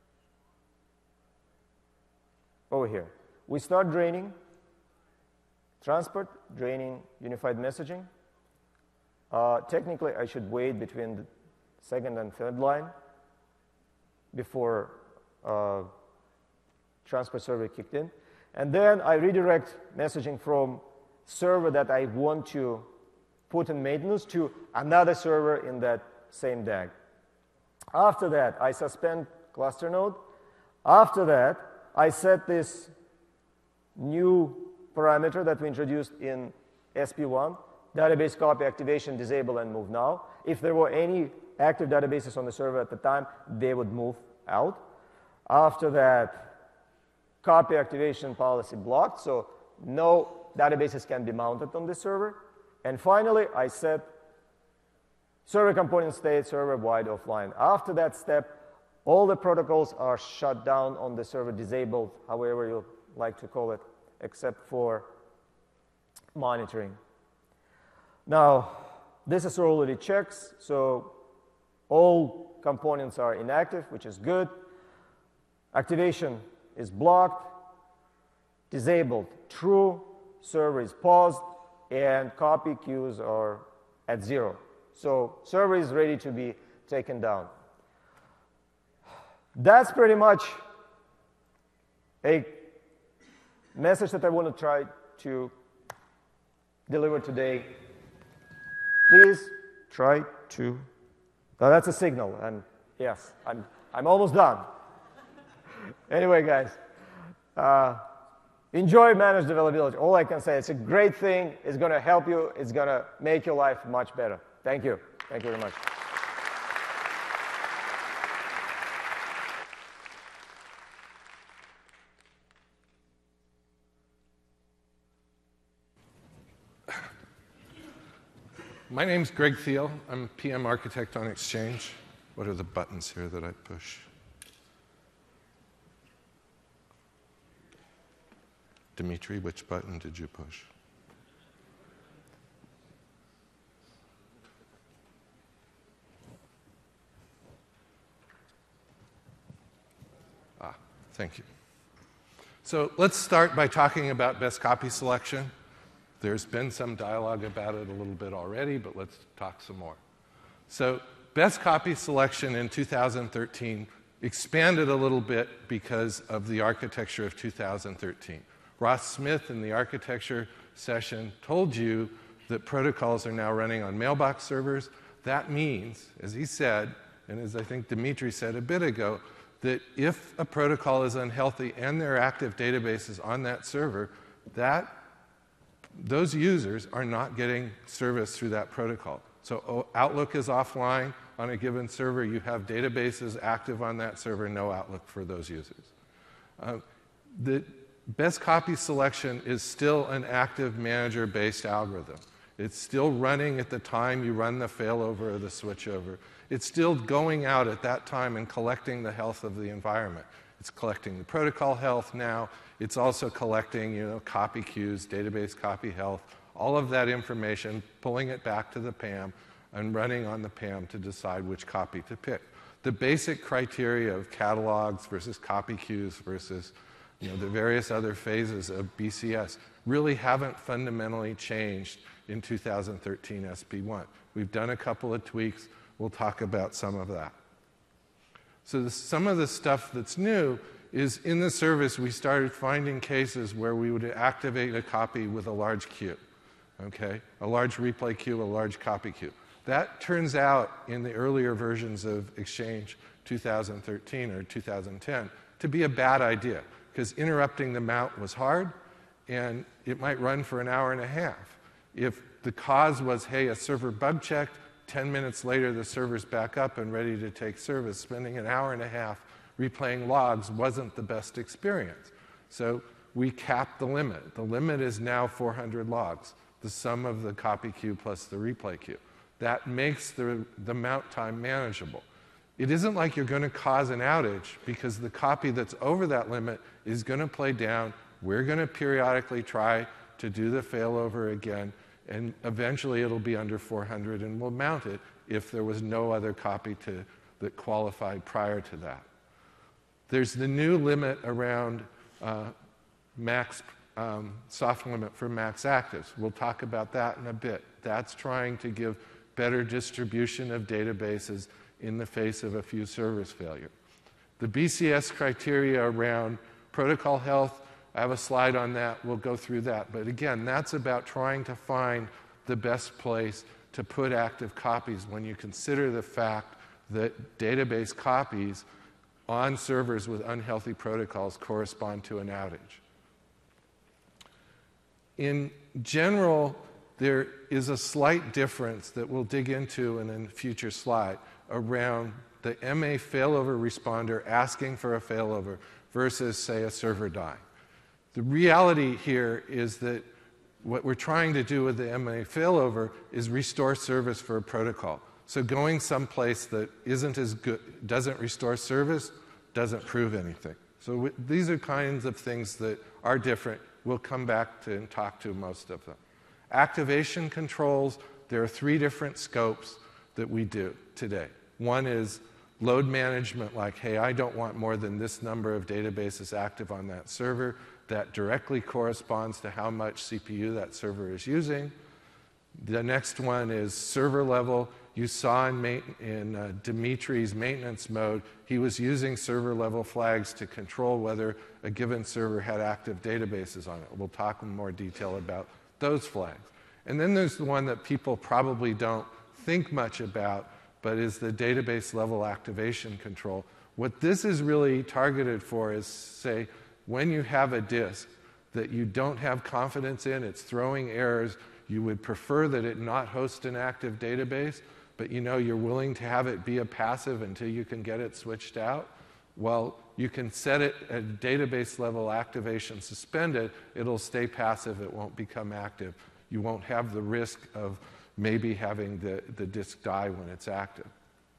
Over here. We start draining transport, draining unified messaging. Technically, I should wait between the second and third line before transport server kicked in. And then I redirect messaging from server that I want to put in maintenance to another server in that same DAG. After that, I suspend cluster node. After that, I set this new parameter that we introduced in SP1, database copy activation, disable and move now. If there were any active databases on the server at the time, they would move out. After that, copy activation policy blocked, so no databases can be mounted on this server. And finally, I set server component state server wide offline. After that step, all the protocols are shut down on the server, disabled, however you like to call it, except for monitoring. Now, this is already checks, so all components are inactive, which is good. Activation is blocked, disabled, true, server is paused, and copy queues are at 0. So server is ready to be taken down. That's pretty much a message that I want to try to deliver today. Please try to. Now that's a signal, and yes, I'm almost done. Anyway, guys, enjoy managed availability. All I can say, it's a great thing. It's going to help you. It's going to make your life much better. Thank you. Thank you very much. My name's Greg Thiel. I'm PM Architect on Exchange. What are the buttons here that I push? Dimitri, which button did you push? Thank you. So let's start by talking about best copy selection. There's been some dialogue about it a little bit already, but let's talk some more. So best copy selection in 2013 expanded a little bit because of the architecture of 2013. Ross Smith in the architecture session told you that protocols are now running on mailbox servers. That means, as he said, and as I think Dimitri said a bit ago, that if a protocol is unhealthy and there are active databases on that server, those users are not getting service through that protocol. So Outlook is offline on a given server. You have databases active on that server, no Outlook for those users. The best copy selection is still an active manager-based algorithm. It's still running at the time you run the failover or the switchover. It's still going out at that time and collecting the health of the environment. It's collecting the protocol health now. It's also collecting, copy queues, database copy health, all of that information, pulling it back to the PAM and running on the PAM to decide which copy to pick. The basic criteria of catalogs versus copy queues versus the various other phases of BCS really haven't fundamentally changed in 2013 SP1. We've done a couple of tweaks. We'll talk about some of that. So some of the stuff that's new is in the service we started finding cases where we would activate a copy with a large queue, okay? A large replay queue, a large copy queue. That turns out in the earlier versions of Exchange 2013 or 2010 to be a bad idea because interrupting the mount was hard and it might run for an hour and a half. If the cause was, hey, a server bug checked, 10 minutes later the server's back up and ready to take service, spending an hour and a half replaying logs wasn't the best experience. So we capped the limit. The limit is now 400 logs, the sum of the copy queue plus the replay queue. That makes the mount time manageable. It isn't like you're going to cause an outage because the copy that's over that limit is going to play down. We're going to periodically try to do the failover again, and eventually it'll be under 400 and we'll mount it if there was no other copy that qualified prior to that. There's the new limit around max soft limit for max actives. We'll talk about that in a bit. That's trying to give better distribution of databases in the face of a few servers failure. The BCS criteria around protocol health, I have a slide on that. We'll go through that. But again, that's about trying to find the best place to put active copies when you consider the fact that database copies on servers with unhealthy protocols correspond to an outage. In general, there is a slight difference that we'll dig into in a future slide around the MA failover responder asking for a failover versus, say, a server dying. The reality here is that what we're trying to do with the MA failover is restore service for a protocol. So going someplace that isn't as good, doesn't restore service, doesn't prove anything. So these are kinds of things that are different. We'll come back to and talk to most of them. Activation controls, there are 3 different scopes that we do today. One is load management, like, hey, I don't want more than this number of databases active on that server. That directly corresponds to how much CPU that server is using. The next one is server level. You saw in Dimitri's maintenance mode, he was using server level flags to control whether a given server had active databases on it. We'll talk in more detail about those flags. And then there's the one that people probably don't think much about, but is the database level activation control, What this is really targeted for is, say, when you have a disk that you don't have confidence in, it's throwing errors, you would prefer that it not host an active database, but you know you're willing to have it be a passive until you can get it switched out. Well, you can set it at database level activation suspended. It'll stay passive. It won't become active. You won't have the risk of maybe having the disk die when it's active.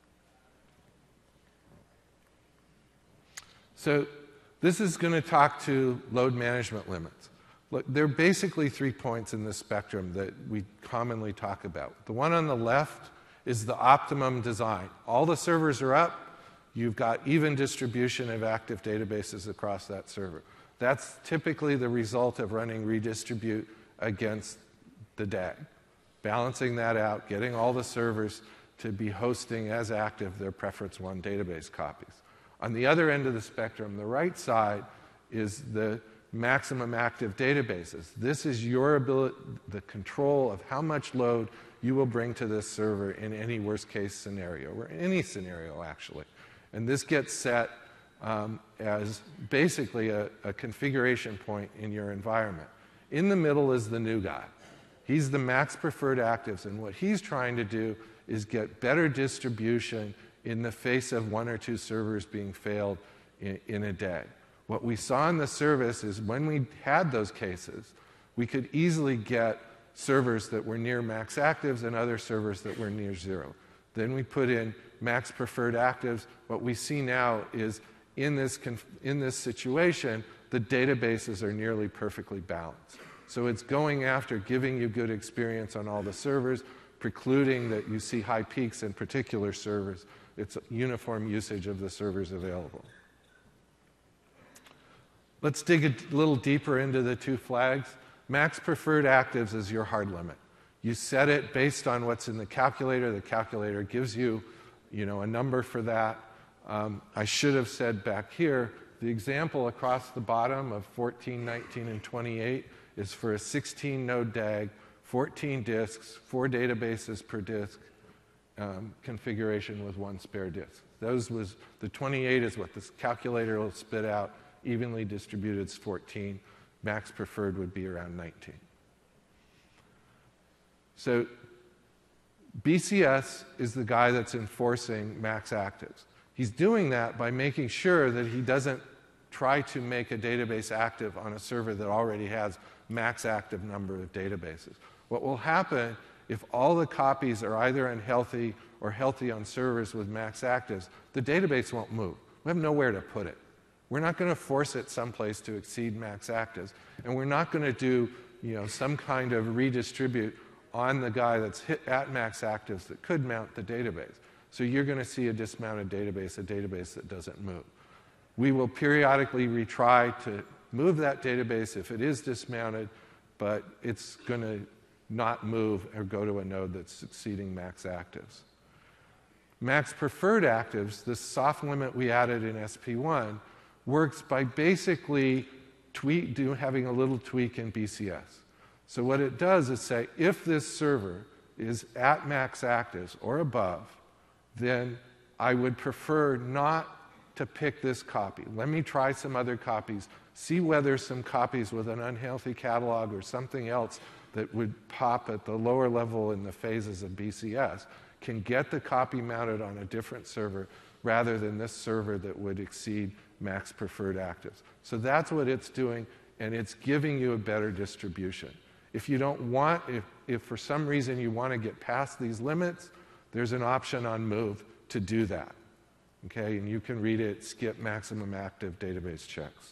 So this is going to talk to load management limits. Look, there are basically 3 points in this spectrum that we commonly talk about. The one on the left is the optimum design. All the servers are up. You've got even distribution of active databases across that server. That's typically the result of running redistribute against the DAG. Balancing that out, getting all the servers to be hosting as active their preference 1 database copies. On the other end of the spectrum, the right side, is the maximum active databases. This is your ability, the control of how much load you will bring to this server in any worst case scenario, or any scenario actually. And this gets set as basically a configuration point in your environment. In the middle is the new guy. He's the max preferred actives, and what he's trying to do is get better distribution in the face of 1 or 2 servers being failed in a day. What we saw in the service is when we had those cases, we could easily get servers that were near max actives and other servers that were near 0. Then we put in max preferred actives. What we see now is in this situation, the databases are nearly perfectly balanced. So it's going after giving you good experience on all the servers, precluding that you see high peaks in particular servers. It's uniform usage of the servers available. Let's dig a little deeper into the 2 flags. Max preferred actives is your hard limit. You set it based on what's in the calculator. The calculator gives you, a number for that. I should have said back here, the example across the bottom of 14, 19, and 28 is for a 16-node DAG, 14 disks, 4 databases per disk, configuration with 1 spare disk. The 28 is what this calculator will spit out. Evenly distributed is 14. Max preferred would be around 19. So BCS is the guy that's enforcing max actives. He's doing that by making sure that he doesn't try to make a database active on a server that already has max active number of databases. What will happen if all the copies are either unhealthy or healthy on servers with max actives, the database won't move. We have nowhere to put it. We're not going to force it someplace to exceed max actives, and we're not going to do some kind of redistribute on the guy that's hit at max actives that could mount the database. So you're going to see a dismounted database, a database that doesn't move. We will periodically retry to move that database if it is dismounted, but it's going to not move or go to a node that's exceeding max actives. Max preferred actives, this soft limit we added in SP1, works by basically having a little tweak in BCS. So what it does is say, if this server is at max actives or above, then I would prefer not to pick this copy. Let me try some other copies, see whether some copies with an unhealthy catalog or something else that would pop at the lower level in the phases of BCS can get the copy mounted on a different server rather than this server that would exceed max preferred actives. So that's what it's doing, and it's giving you a better distribution. If you don't want, if for some reason you want to get past these limits, there's an option on Move to do that. Okay, and you can read it, skip maximum active database checks.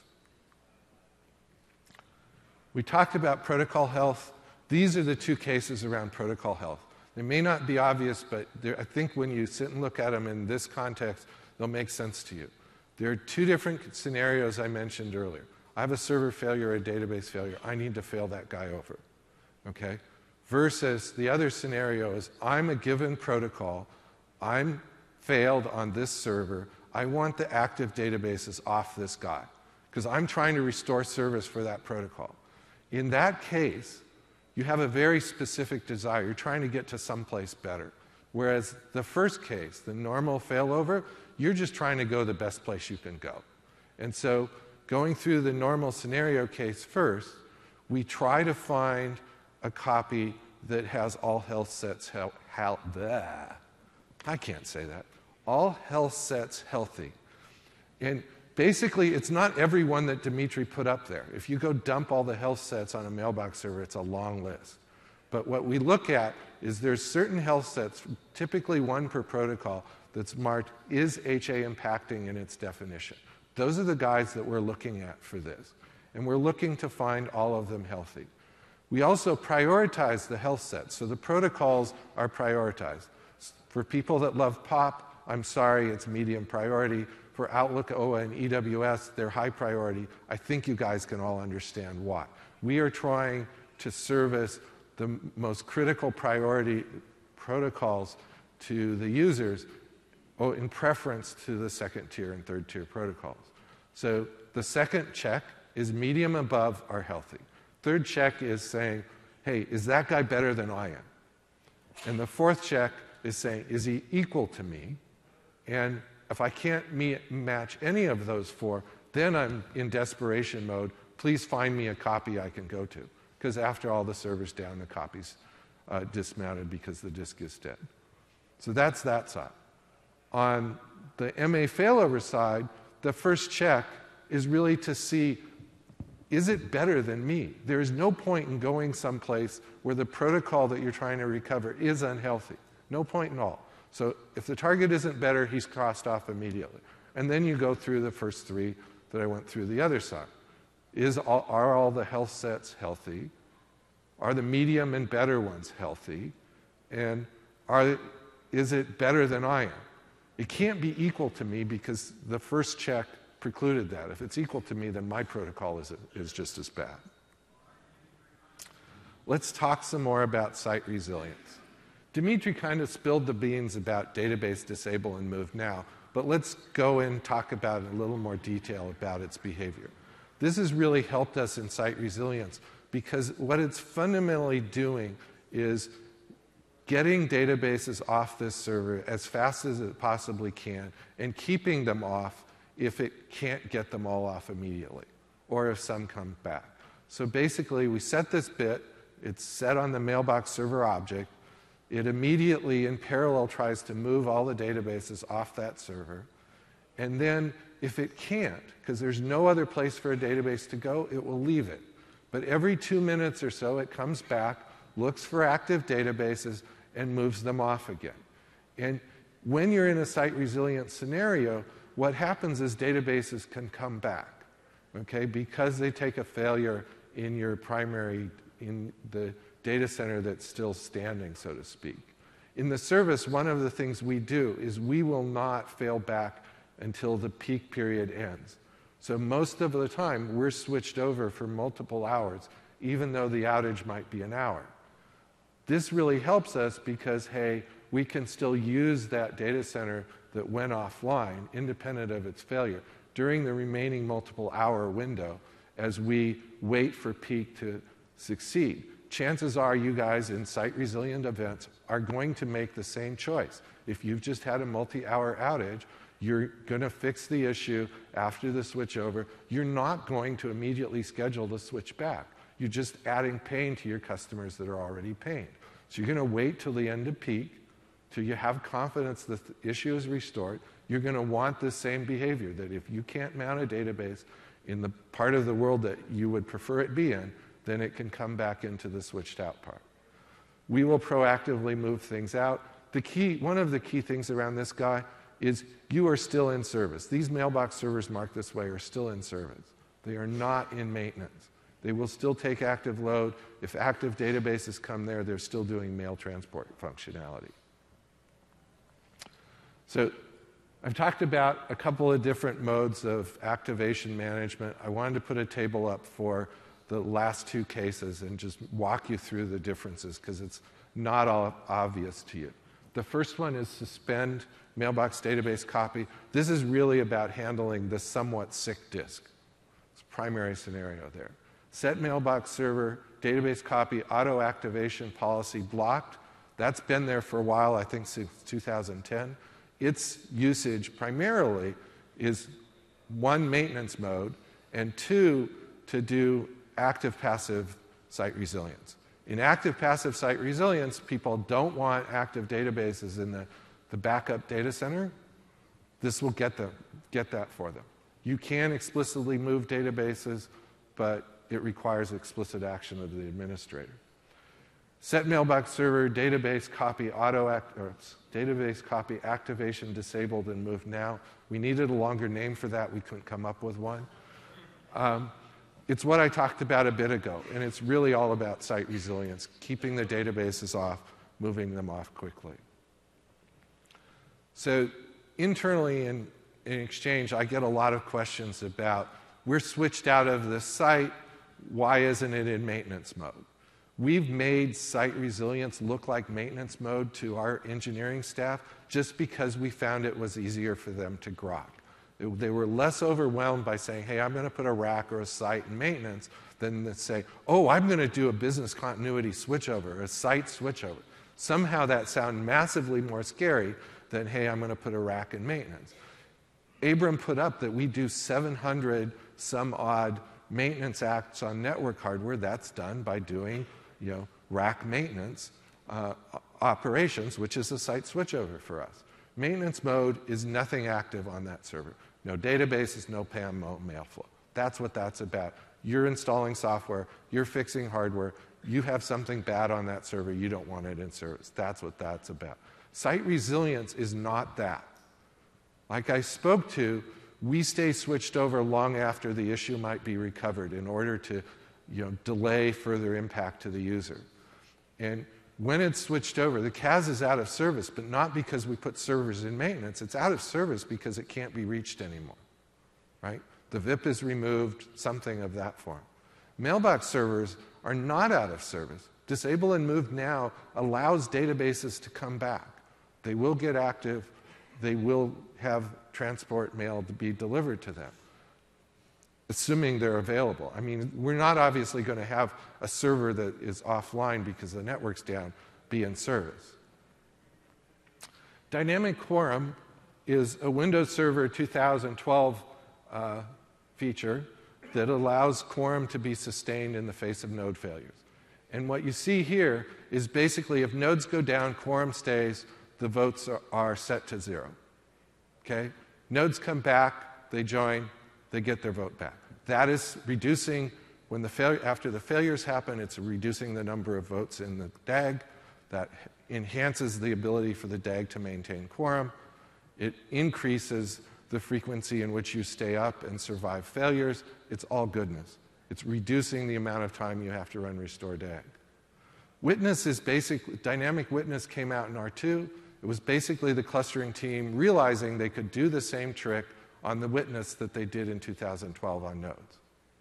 We talked about protocol health. These are the 2 cases around protocol health. They may not be obvious, but I think when you sit and look at them in this context, they'll make sense to you. There are 2 different scenarios I mentioned earlier. I have a server failure or a database failure. I need to fail that guy over. Okay? Versus the other scenario is I'm a given protocol. I'm failed on this server. I want the active databases off this guy because I'm trying to restore service for that protocol. In that case, you have a very specific desire. You're trying to get to someplace better. Whereas the first case, the normal failover, you're just trying to go the best place you can go. And so going through the normal scenario case first, we try to find a copy that has all health sets I can't say that. All health sets healthy. And basically, it's not every one that Dimitri put up there. If you go dump all the health sets on a mailbox server, it's a long list. But what we look at is there's certain health sets, typically one per protocol, that's marked, is HA impacting in its definition? Those are the guys that we're looking at for this. And we're looking to find all of them healthy. We also prioritize the health sets, so the protocols are prioritized. For people that love POP, I'm sorry, it's medium priority. For Outlook, OA, and EWS, they're high priority. I think you guys can all understand why. We are trying to service the most critical priority protocols to the users in preference to the second tier and third tier protocols. So the second check is medium above are healthy. Third check is saying, hey, is that guy better than I am? And the fourth check is saying, is he equal to me? And if I can't match any of those four, then I'm in desperation mode. Please find me a copy I can go to. Because after all, the server's down, the copy's dismounted because the disk is dead. So that's that side. On the MA failover side, the first check is really to see, is it better than me? There is no point in going someplace where the protocol that you're trying to recover is unhealthy. No point in all. So if the target isn't better, he's crossed off immediately. And then you go through the first three that I went through the other side. Are all the health sets healthy? Are the medium and better ones healthy? And is it better than I am? It can't be equal to me because the first check precluded that. If it's equal to me, then my protocol is just as bad. Let's talk some more about site resilience. Dimitri kind of spilled the beans about database disable and move now, but let's go and talk about in a little more detail about its behavior. This has really helped us in site resilience because what it's fundamentally doing is getting databases off this server as fast as it possibly can and keeping them off if it can't get them all off immediately or if some come back. So basically, we set this bit, it's set on the mailbox server object, it immediately in parallel tries to move all the databases off that server, and then if it can't, because there's no other place for a database to go, it will leave it. But every 2 minutes or so, it comes back, looks for active databases, and moves them off again. And when you're in a site resilience scenario, what happens is databases can come back, okay, because they take a failure in your primary, in the data center that's still standing, so to speak. In the service, one of the things we do is we will not fail back until the peak period ends. So most of the time, we're switched over for multiple hours, even though the outage might be an hour. This really helps us because, hey, we can still use that data center that went offline, independent of its failure, during the remaining multiple hour window as we wait for peak to succeed. Chances are you guys in site resilient events are going to make the same choice. If you've just had a multi-hour outage, you're going to fix the issue after the switch over. You're not going to immediately schedule the switch back. You're just adding pain to your customers that are already pained. So you're going to wait till the end of peak, till you have confidence that the issue is restored. You're going to want the same behavior, that if you can't mount a database in the part of the world that you would prefer it be in, then it can come back into the switched out part. We will proactively move things out. One of the key things around this guy is you are still in service. These mailbox servers marked this way are still in service. They are not in maintenance. They will still take active load. If active databases come there, they're still doing mail transport functionality. So I've talked about a couple of different modes of activation management. I wanted to put a table up for the last two cases and just walk you through the differences because it's not all obvious to you. The first one is suspend mailbox database copy. This is really about handling the somewhat sick disk. It's a primary scenario there. Set mailbox server database copy auto activation policy blocked. That's been there for a while, I think since 2010. Its usage primarily is one, maintenance mode, and two, to do active-passive site resilience. In active-passive site resilience, people don't want active databases in the backup data center. This will get that for them. You can explicitly move databases, but it requires explicit action of the administrator. Set mailbox server, database copy database copy activation disabled and moved now. We needed a longer name for that. We couldn't come up with one. It's what I talked about a bit ago, and it's really all about site resilience, keeping the databases off, moving them off quickly. So internally in Exchange, I get a lot of questions about, we're switched out of this site, why isn't it in maintenance mode? We've made site resilience look like maintenance mode to our engineering staff just because we found it was easier for them to grok. They were less overwhelmed by saying, hey, I'm going to put a rack or a site in maintenance than to say, oh, I'm going to do a business continuity switchover, a site switchover. Somehow that sounded massively more scary than, hey, I'm going to put a rack in maintenance. Abram put up that we do 700 some odd maintenance acts on network hardware. That's done by doing rack maintenance operations, which is a site switchover for us. Maintenance mode is nothing active on that server. No databases, no PAM, no mailflow. That's what that's about. You're installing software, you're fixing hardware, you have something bad on that server, you don't want it in service. That's what that's about. Site resilience is not that. Like I spoke to, we stay switched over long after the issue might be recovered in order to delay further impact to the user. And when it's switched over, the CAS is out of service, but not because we put servers in maintenance. It's out of service because it can't be reached anymore, right? The VIP is removed, something of that form. Mailbox servers are not out of service. Disable and move now allows databases to come back. They will get active. They will have transport mail to be delivered to them, assuming they're available. I mean, we're not obviously going to have a server that is offline because the network's down be in service. Dynamic quorum is a Windows Server 2012 feature that allows quorum to be sustained in the face of node failures. And what you see here is basically if nodes go down, quorum stays, the votes are set to 0. Okay? Nodes come back, they join, they get their vote back. That is reducing, after the failures happen, it's reducing the number of votes in the DAG. That enhances the ability for the DAG to maintain quorum. It increases the frequency in which you stay up and survive failures. It's all goodness. It's reducing the amount of time you have to run restore DAG. Witness is dynamic witness came out in R2. It was basically the clustering team realizing they could do the same trick on the witness that they did in 2012 on nodes.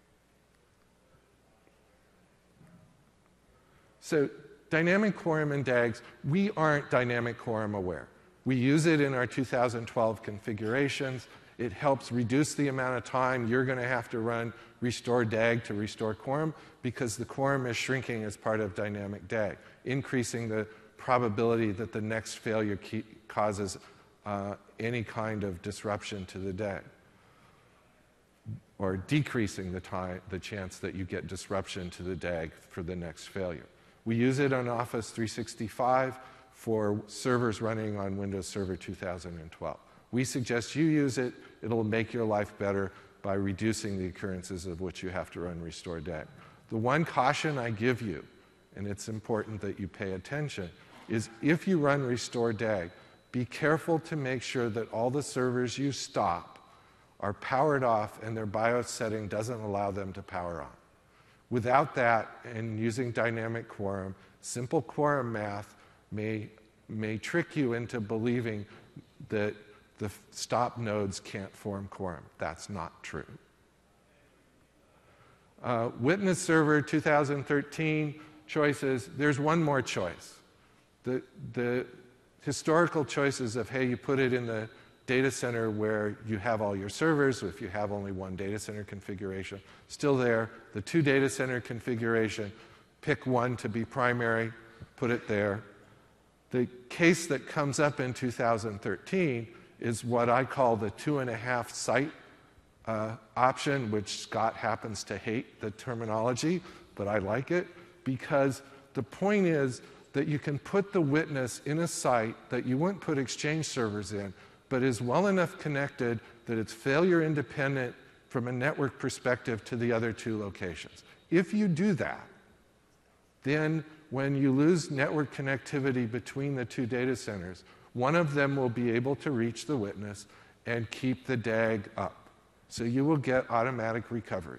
So dynamic quorum in DAGs, we aren't dynamic quorum aware. We use it in our 2012 configurations. It helps reduce the amount of time you're going to have to run restore DAG to restore quorum because the quorum is shrinking as part of dynamic DAG, increasing the probability that the next failure causes any kind of disruption to the DAG, or decreasing the chance that you get disruption to the DAG for the next failure. We use it on Office 365 for servers running on Windows Server 2012. We suggest you use it. It'll make your life better by reducing the occurrences of which you have to run restore DAG. The one caution I give you, and it's important that you pay attention, is if you run restore DAG, be careful to make sure that all the servers you stop are powered off and their BIOS setting doesn't allow them to power on. Without that, and using dynamic quorum, simple quorum math may trick you into believing that the stop nodes can't form quorum. That's not true. Witness Server 2013 choices, there's one more choice. The historical choices of, hey, you put it in the data center where you have all your servers, if you have only one data center configuration, still there. The 2 data center configuration, pick one to be primary, put it there. The case that comes up in 2013 is what I call the 2.5 site option, which Scott happens to hate the terminology, but I like it, because the point is that you can put the witness in a site that you wouldn't put Exchange servers in, but is well enough connected that it's failure independent from a network perspective to the other two locations. If you do that, then when you lose network connectivity between the two data centers, one of them will be able to reach the witness and keep the DAG up. So you will get automatic recovery.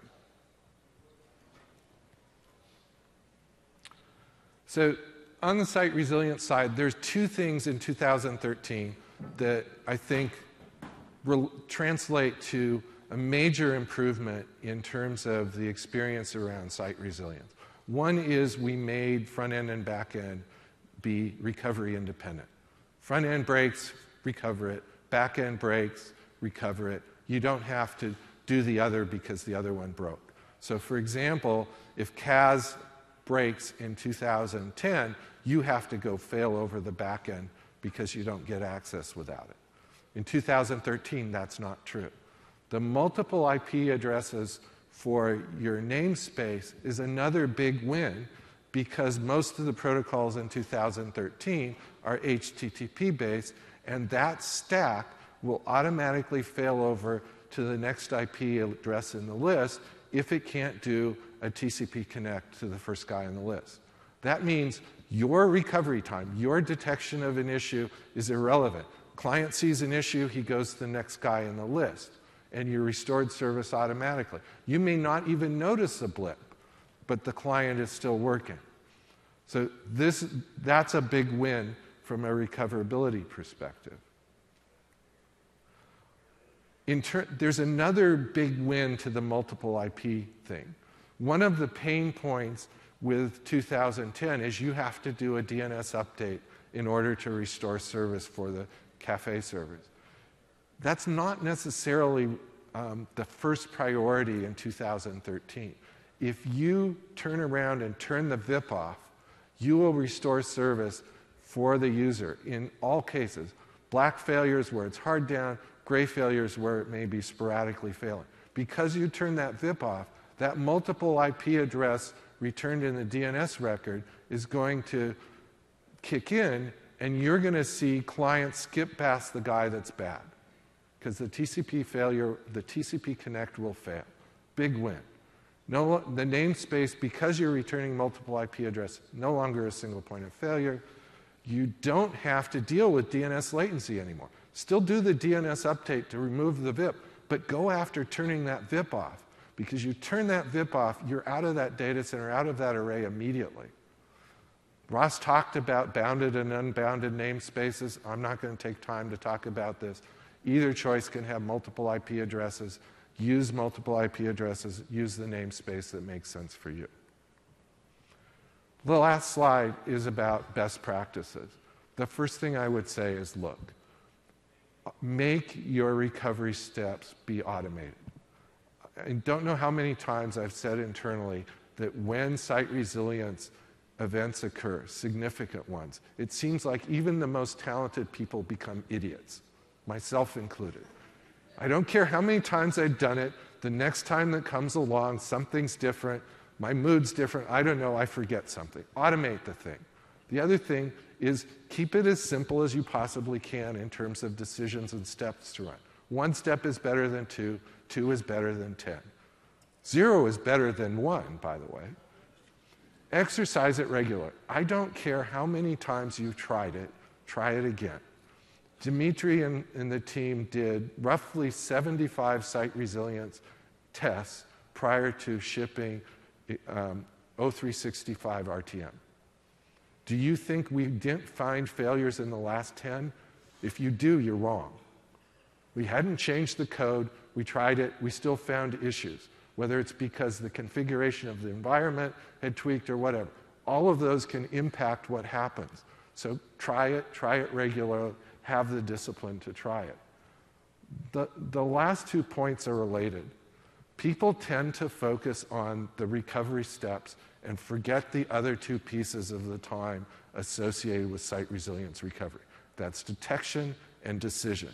So on the site resilience side, there's two things in 2013 that I think translate to a major improvement in terms of the experience around site resilience. One is we made front end and back end be recovery independent. Front end breaks, recover it. Back end breaks, recover it. You don't have to do the other because the other one broke. So for example, if CAS breaks in 2010, you have to go fail over the back end because you don't get access without it. In 2013, that's not true. The multiple IP addresses for your namespace is another big win because most of the protocols in 2013 are HTTP based, and that stack will automatically fail over to the next IP address in the list if it can't do a TCP connect to the first guy on the list. That means your recovery time, your detection of an issue is irrelevant. Client sees an issue, he goes to the next guy in the list, and you're restored service automatically. You may not even notice a blip, but the client is still working. So that's a big win from a recoverability perspective. There's another big win to the multiple IP thing. One of the pain points with 2010 is you have to do a DNS update in order to restore service for the cafe servers. That's not necessarily the first priority in 2013. If you turn around and turn the VIP off, you will restore service for the user in all cases. Black failures where it's hard down, gray failures where it may be sporadically failing. Because you turn that VIP off, that multiple IP address returned in the DNS record is going to kick in, and you're going to see clients skip past the guy that's bad. Because the TCP failure, the TCP connect will fail. Big win. The namespace, because you're returning multiple IP addresses, no longer a single point of failure. You don't have to deal with DNS latency anymore. Still do the DNS update to remove the VIP, but go after turning that VIP off. Because you turn that VIP off, you're out of that data center, out of that array immediately. Ross talked about bounded and unbounded namespaces. I'm not going to take time to talk about this. Either choice can have multiple IP addresses. Use multiple IP addresses. Use the namespace that makes sense for you. The last slide is about best practices. The first thing I would say is, look, make your recovery steps be automated. I don't know how many times I've said internally that when site resilience events occur, significant ones, it seems like even the most talented people become idiots, myself included. I don't care how many times I've done it, the next time that comes along, something's different, my mood's different, I don't know, I forget something. Automate the thing. The other thing is keep it as simple as you possibly can in terms of decisions and steps to run. One step is better than two, two is better than 10. 0 is better than 1, by the way. Exercise it regularly. I don't care how many times you've tried it, try it again. Dimitri and the team did roughly 75 site resilience tests prior to shipping O365 RTM. Do you think we didn't find failures in the last 10? If you do, you're wrong. We hadn't changed the code, we tried it, we still found issues, whether it's because the configuration of the environment had tweaked or whatever. All of those can impact what happens. So try it regularly, have the discipline to try it. The last 2 points are related. People tend to focus on the recovery steps and forget the other two pieces of the time associated with site resilience recovery. That's detection and decision.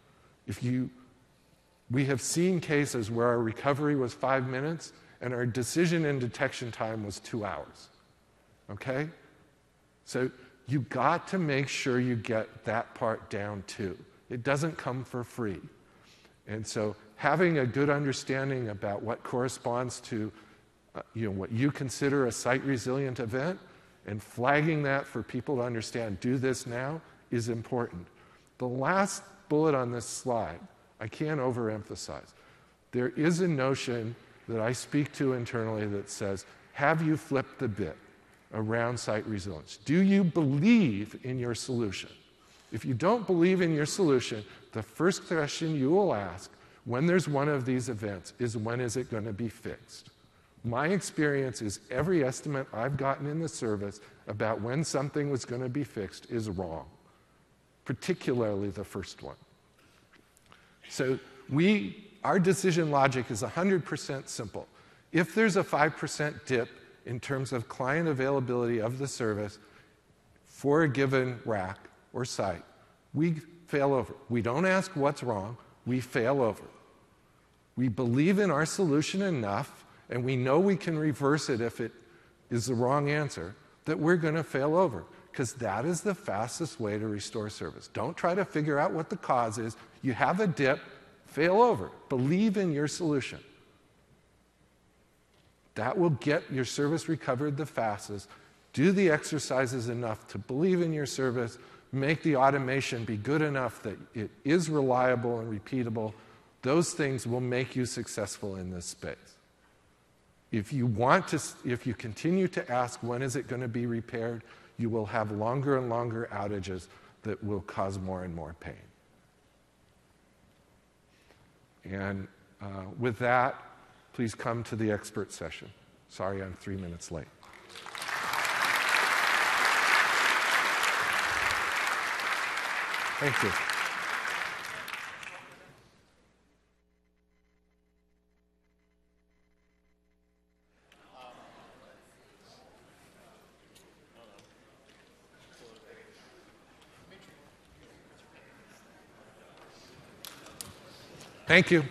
We have seen cases where our recovery was 5 minutes and our decision and detection time was 2 hours. Okay? So you got to make sure you get that part down too. It doesn't come for free. And so having a good understanding about what corresponds to what you consider a site resilient event and flagging that for people to understand, do this now, is important. The last bullet on this slide, I can't overemphasize. There is a notion that I speak to internally that says, have you flipped the bit around site resilience? Do you believe in your solution? If you don't believe in your solution, the first question you will ask when there's one of these events is, when is it going to be fixed? My experience is every estimate I've gotten in the service about when something was going to be fixed is wrong, particularly the first one. So our decision logic is 100% simple. If there's a 5% dip in terms of client availability of the service for a given rack or site, we fail over. We don't ask what's wrong, we fail over. We believe in our solution enough, and we know we can reverse it if it is the wrong answer, that we're going to fail over, because that is the fastest way to restore service. Don't try to figure out what the cause is. You have a dip, fail over. Believe in your solution. That will get your service recovered the fastest. Do the exercises enough to believe in your service, make the automation be good enough that it is reliable and repeatable. Those things will make you successful in this space. If you continue to ask when is it going to be repaired, you will have longer and longer outages that will cause more and more pain. And with that, please come to the expert session. Sorry, I'm 3 minutes late. Thank you. Thank you.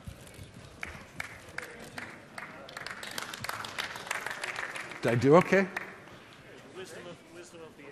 Did I do okay?